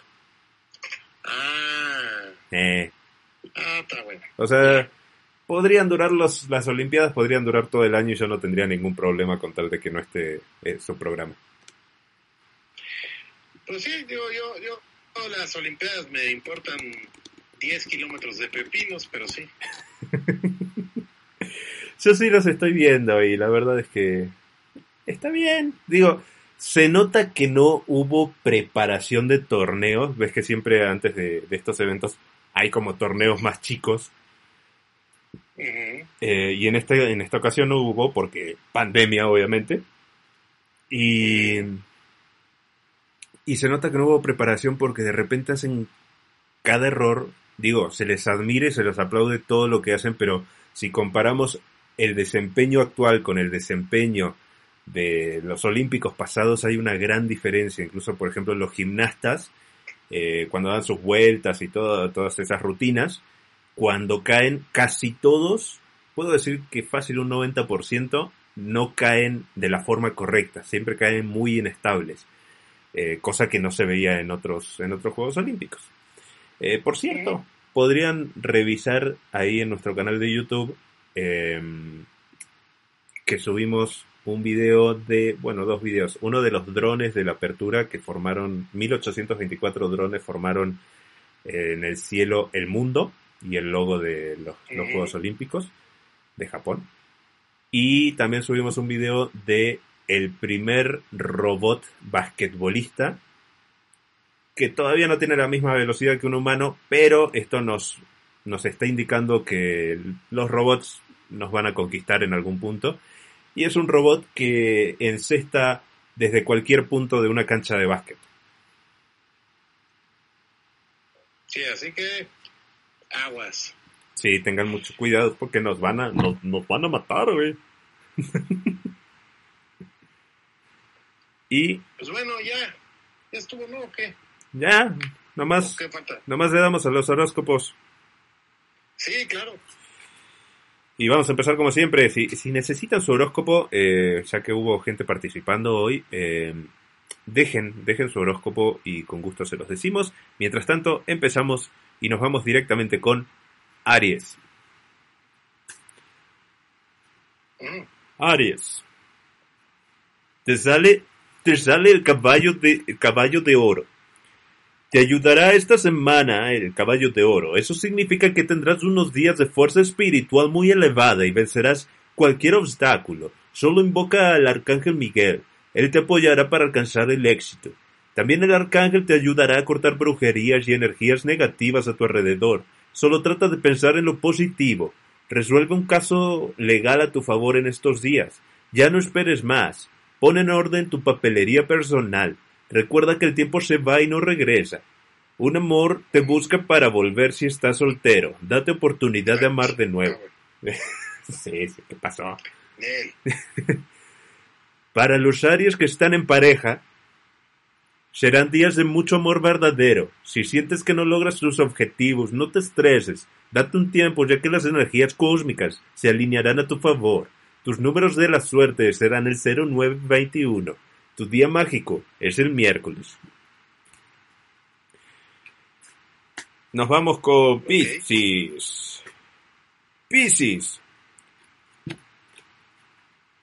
Ah, Eh, ah, está bueno. o sea, podrían durar los, las Olimpiadas, podrían durar todo el año y yo no tendría ningún problema con tal de que no esté eh, su programa. Pues sí, yo, yo, yo, las Olimpiadas me importan diez kilómetros de pepinos, pero sí. Yo sí los estoy viendo y la verdad es que está bien. Digo, se nota que no hubo preparación de torneos. Ves que siempre antes de, de estos eventos hay como torneos más chicos. Uh-huh. Eh, y en, este, en esta ocasión no hubo porque pandemia, obviamente. Y, y se nota que no hubo preparación porque de repente hacen cada error. Digo, se les admire, se les aplaude todo lo que hacen, pero si comparamos el desempeño actual con el desempeño de los olímpicos pasados, hay una gran diferencia. Incluso, por ejemplo, los gimnastas, eh, cuando dan sus vueltas y todo, todas esas rutinas, cuando caen, casi todos, puedo decir que fácil un noventa por ciento, no caen de la forma correcta, siempre caen muy inestables, eh, cosa que no se veía en otros, en otros Juegos Olímpicos. Eh, por cierto, podrían revisar ahí en nuestro canal de YouTube eh, que subimos un video de, bueno, dos videos. Uno de los drones de la apertura que formaron, mil ochocientos veinticuatro drones formaron eh, en el cielo el mundo y el logo de los, los Juegos Olímpicos de Japón. Y también subimos un video de el primer robot basquetbolista que todavía no tiene la misma velocidad que un humano, pero esto nos, nos está indicando que los robots nos van a conquistar en algún punto. Y es un robot que encesta desde cualquier punto de una cancha de básquet. Sí, así que aguas. Sí, tengan mucho cuidado porque nos van a, nos, nos van a matar, güey. Y pues bueno, ya, ya estuvo, ¿no? ¿O qué? Ya, nomás, ¿Qué falta? nomás le damos a los horóscopos. Sí, claro. Y vamos a empezar como siempre. Si, si necesitan su horóscopo, eh, ya que hubo gente participando hoy, eh, dejen, dejen su horóscopo y con gusto se los decimos. Mientras tanto, empezamos y nos vamos directamente con Aries. Mm. Aries. Te sale, te sale el caballo de, el caballo de oro. Te ayudará esta semana el caballo de oro. Eso significa que tendrás unos días de fuerza espiritual muy elevada y vencerás cualquier obstáculo. Solo invoca al arcángel Miguel. Él te apoyará para alcanzar el éxito. También el arcángel te ayudará a cortar brujerías y energías negativas a tu alrededor. Solo trata de pensar en lo positivo. Resuelve un caso legal a tu favor en estos días. Ya no esperes más. Pon en orden tu papelería personal. Recuerda que el tiempo se va y no regresa. Un amor te busca para volver si estás soltero. Date oportunidad de amar de nuevo. Sí, sí, ¿qué pasó? Para los Aries que están en pareja, serán días de mucho amor verdadero. Si sientes que no logras tus objetivos, no te estreses. Date un tiempo, ya que las energías cósmicas se alinearán a tu favor. Tus números de la suerte serán el cero nueve veintiuno. Tu día mágico es el miércoles. Nos vamos con Piscis. Piscis.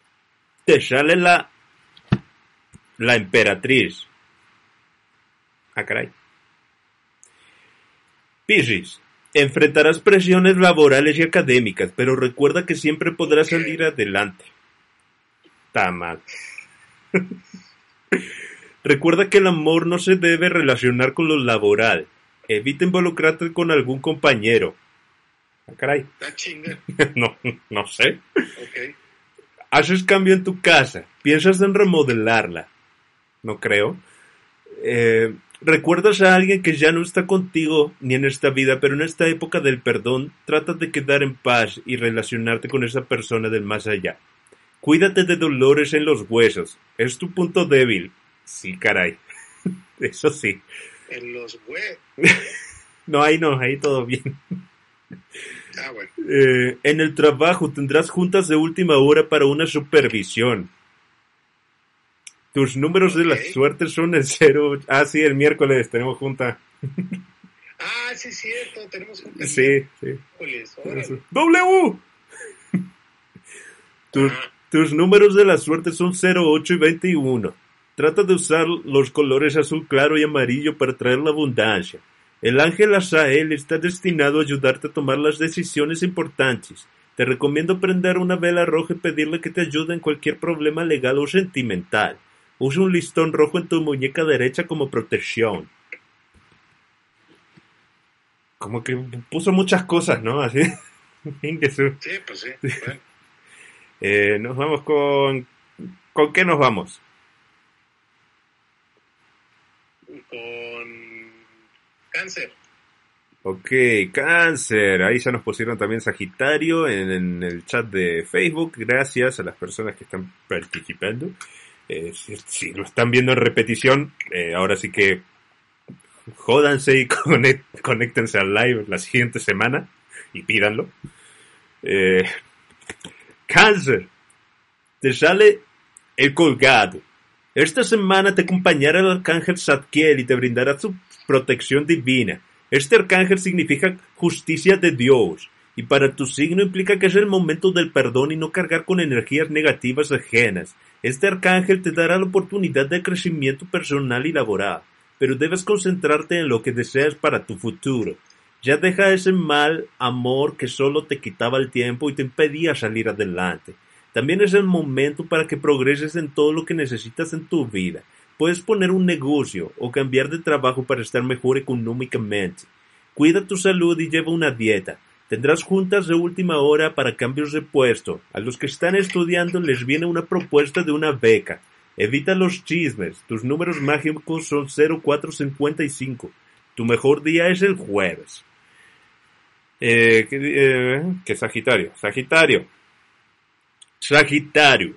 Te sale la, la emperatriz. Ah, caray. Piscis. Enfrentarás presiones laborales y académicas, pero recuerda que siempre podrás salir adelante. Está mal. Recuerda que el amor no se debe relacionar con lo laboral. Evita involucrarte con algún compañero. Ah, caray. La chinga. no, no sé. Ok. Haces cambio en tu casa. Piensas en remodelarla. No creo. Eh, recuerdas a alguien que ya no está contigo ni en esta vida, pero en esta época del perdón, trata de quedar en paz y relacionarte con esa persona del más allá. Cuídate de dolores en los huesos. Es tu punto débil. Sí, caray. Eso sí. En los huevos. No, ahí no, ahí todo bien. Ah, bueno. Eh, en el trabajo tendrás juntas de última hora para una supervisión. Tus números Okay. de la suerte son el cero. Ah, sí, el miércoles tenemos junta. Ah, sí, es cierto. Tenemos un Sí, sí. miércoles. Órale. ¡W! Tus, Ah, tus números de la suerte son cero, ocho y veintiuno. Trata de usar los colores azul claro y amarillo para traer la abundancia. El ángel Azael está destinado a ayudarte a tomar las decisiones importantes. Te recomiendo prender una vela roja y pedirle que te ayude en cualquier problema legal o sentimental. Usa un listón rojo en tu muñeca derecha como protección. Como que puso muchas cosas, ¿no? Así. Jesús. sí, pues sí. Bueno. Eh, nos vamos con... ¿Con qué nos vamos? Con Cáncer. Ok, Cáncer. Ahí ya nos pusieron también Sagitario en, en el chat de Facebook. Gracias a las personas que están participando. Eh, si, si lo están viendo en repetición, eh, ahora sí que jódanse y conect, conéctense al live la siguiente semana y pídanlo. Eh, Cáncer. Te sale el colgado. Esta semana te acompañará el arcángel Zadkiel y te brindará su protección divina. Este arcángel significa justicia de Dios, y para tu signo implica que es el momento del perdón y no cargar con energías negativas ajenas. Este arcángel te dará la oportunidad de crecimiento personal y laboral, pero debes concentrarte en lo que deseas para tu futuro. Ya deja ese mal amor que solo te quitaba el tiempo y te impedía salir adelante. También es el momento para que progreses en todo lo que necesitas en tu vida. Puedes poner un negocio o cambiar de trabajo para estar mejor económicamente. Cuida tu salud y lleva una dieta. Tendrás juntas de última hora para cambios de puesto. A los que están estudiando les viene una propuesta de una beca. Evita los chismes. Tus números mágicos son cero, cuatro, cincuenta y cinco. Tu mejor día es el jueves. Eh, ¿qué, eh, ¿Qué Sagitario? Sagitario. Sagitario.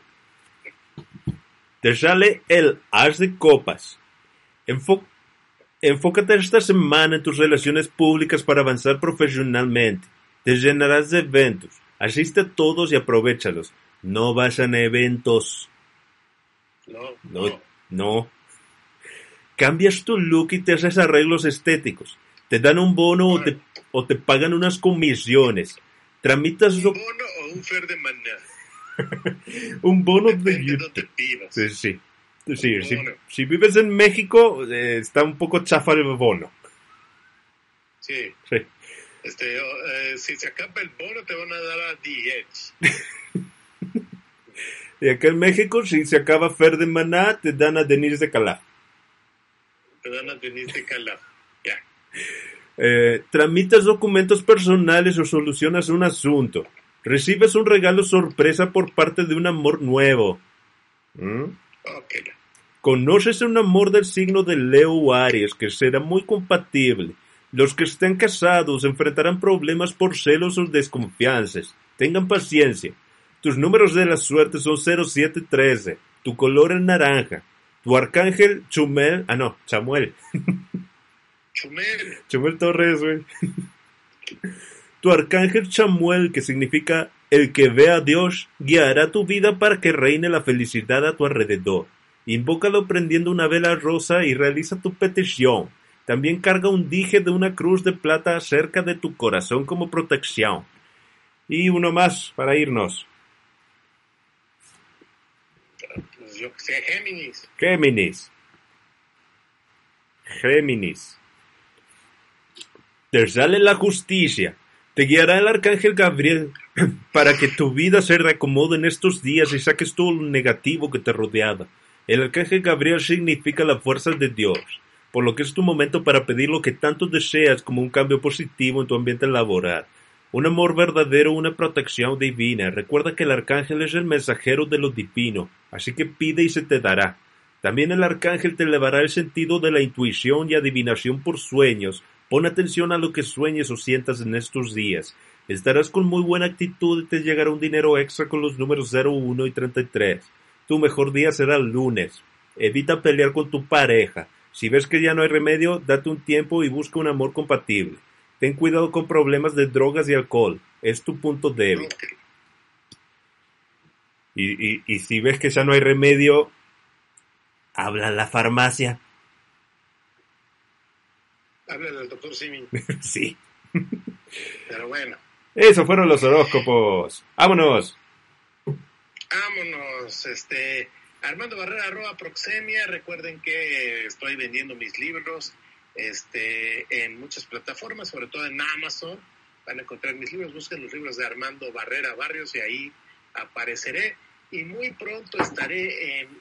Te sale el as de copas. Enfo- enfócate esta semana en tus relaciones públicas para avanzar profesionalmente. Te llenarás de eventos. Asiste a todos y aprovéchalos. No vas a eventos. No, No, no. no. Cambias tu look y te haces arreglos estéticos. Te dan un bono o te, o te pagan unas comisiones. Tramitas ¿Un lo- bono o un fer de maná? un bono de Depende de YouTube. donde vivas. Sí, sí. Sí, Un si, bono. si vives en México, eh, está un poco chafa el bono. Sí. Sí. Este, eh, si se acaba el bono, te van a dar a D H. Y acá en México, si se acaba Fer de Maná, te dan a Denise de Calaf. Te dan a Denise de Calaf. Ya. Eh, tramitas documentos personales o solucionas un asunto. Recibes un regalo sorpresa por parte de un amor nuevo. ¿Mm? Ok. Conoces un amor del signo de Leo o Aries que será muy compatible. Los que estén casados enfrentarán problemas por celos o desconfianzas. Tengan paciencia. Tus números de la suerte son cero, siete, trece. Tu color es naranja. Tu arcángel Chumel... Ah, no, Chamuel. Chumel. Chumel Torres, güey. Tu arcángel Chamuel, que significa el que ve a Dios, guiará tu vida para que reine la felicidad a tu alrededor. Invócalo prendiendo una vela rosa y realiza tu petición. También carga un dije de una cruz de plata cerca de tu corazón como protección. Y uno más para irnos. Pues yo que sé, Géminis. Géminis. Géminis. Te sale la justicia. Te guiará el arcángel Gabriel para que tu vida se reacomode en estos días y saques todo lo negativo que te rodeaba. El arcángel Gabriel significa la fuerza de Dios, por lo que es tu momento para pedir lo que tanto deseas, como un cambio positivo en tu ambiente laboral, un amor verdadero, una protección divina. Recuerda que el arcángel es el mensajero de lo divino, así que pide y se te dará. También el arcángel te elevará el sentido de la intuición y adivinación por sueños. Pon atención a lo que sueñes o sientas en estos días. Estarás con muy buena actitud y te llegará un dinero extra con los números cero, uno y treinta y tres. Tu mejor día será el lunes. Evita pelear con tu pareja. Si ves que ya no hay remedio, date un tiempo y busca un amor compatible. Ten cuidado con problemas de drogas y alcohol. Es tu punto débil. Y, y, y si ves que ya no hay remedio, habla a la farmacia. Háblale al doctor Simi. Sí. Pero bueno. Esos fueron los horóscopos. ¡Vámonos! Vámonos. Este, Armando Barrera, arroba Proxemia. Recuerden que estoy vendiendo mis libros este, en muchas plataformas, sobre todo en Amazon. Van a encontrar mis libros. Busquen los libros de Armando Barrera Barrios y ahí apareceré. Y muy pronto estaré en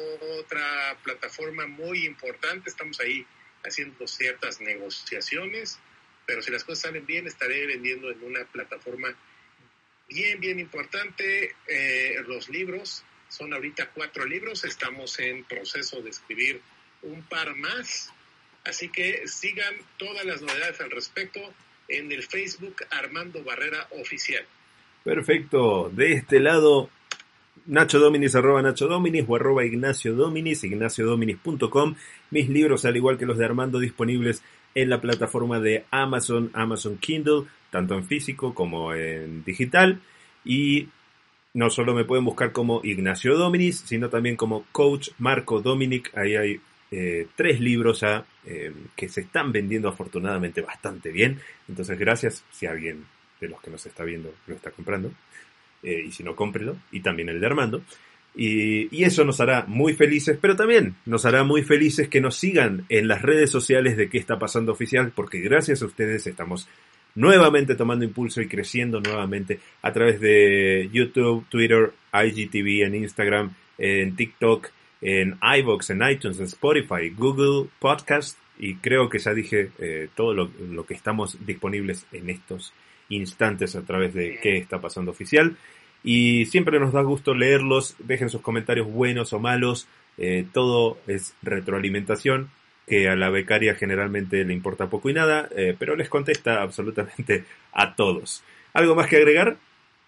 otra plataforma muy importante. Estamos ahí haciendo ciertas negociaciones, pero si las cosas salen bien, estaré vendiendo en una plataforma bien, bien importante. Eh, los libros, son ahorita cuatro libros, estamos en proceso de escribir un par más, así que sigan todas las novedades al respecto en el Facebook Armando Barrera Oficial. Perfecto, de este lado Nacho Dominis, arroba Nacho Dominis o arroba Ignacio Dominis, ignacio dominis punto com. Mis libros, al igual que los de Armando, disponibles en la plataforma de Amazon, Amazon Kindle, tanto en físico como en digital. Y no solo me pueden buscar como Ignacio Dominis, sino también como Coach Marco Dominic. Ahí hay eh, tres libros ya eh, que se están vendiendo afortunadamente bastante bien. Entonces, gracias si alguien de los que nos está viendo lo está comprando. Eh, y si no, cómprelo, y también el de Armando, y, y eso nos hará muy felices, pero también nos hará muy felices que nos sigan en las redes sociales de Qué Está Pasando Oficial, porque gracias a ustedes estamos nuevamente tomando impulso y creciendo nuevamente a través de YouTube, Twitter, I G T V, en Instagram, en TikTok, en iVoox, en iTunes, en Spotify, Google Podcast, y creo que ya dije eh, todo lo, lo que estamos disponibles en estos instantes a través de Qué Está Pasando Oficial. Y siempre nos da gusto leerlos. Dejen sus comentarios buenos o malos. Eh, todo es retroalimentación, que a la becaria generalmente le importa poco y nada, eh, pero les contesta absolutamente a todos. ¿Algo más que agregar?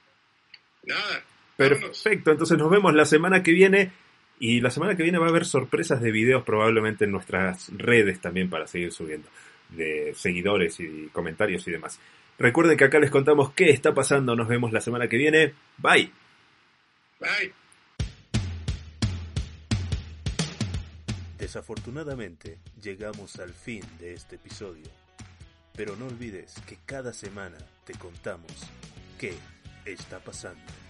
Nada. Perfecto, entonces nos vemos la semana que viene. Y la semana que viene va a haber sorpresas de videos probablemente en nuestras redes también para seguir subiendo, de seguidores y comentarios y demás. Recuerden que acá les contamos qué está pasando. Nos vemos la semana que viene. Bye. Bye. Desafortunadamente, llegamos al fin de este episodio. Pero no olvides que cada semana te contamos qué está pasando.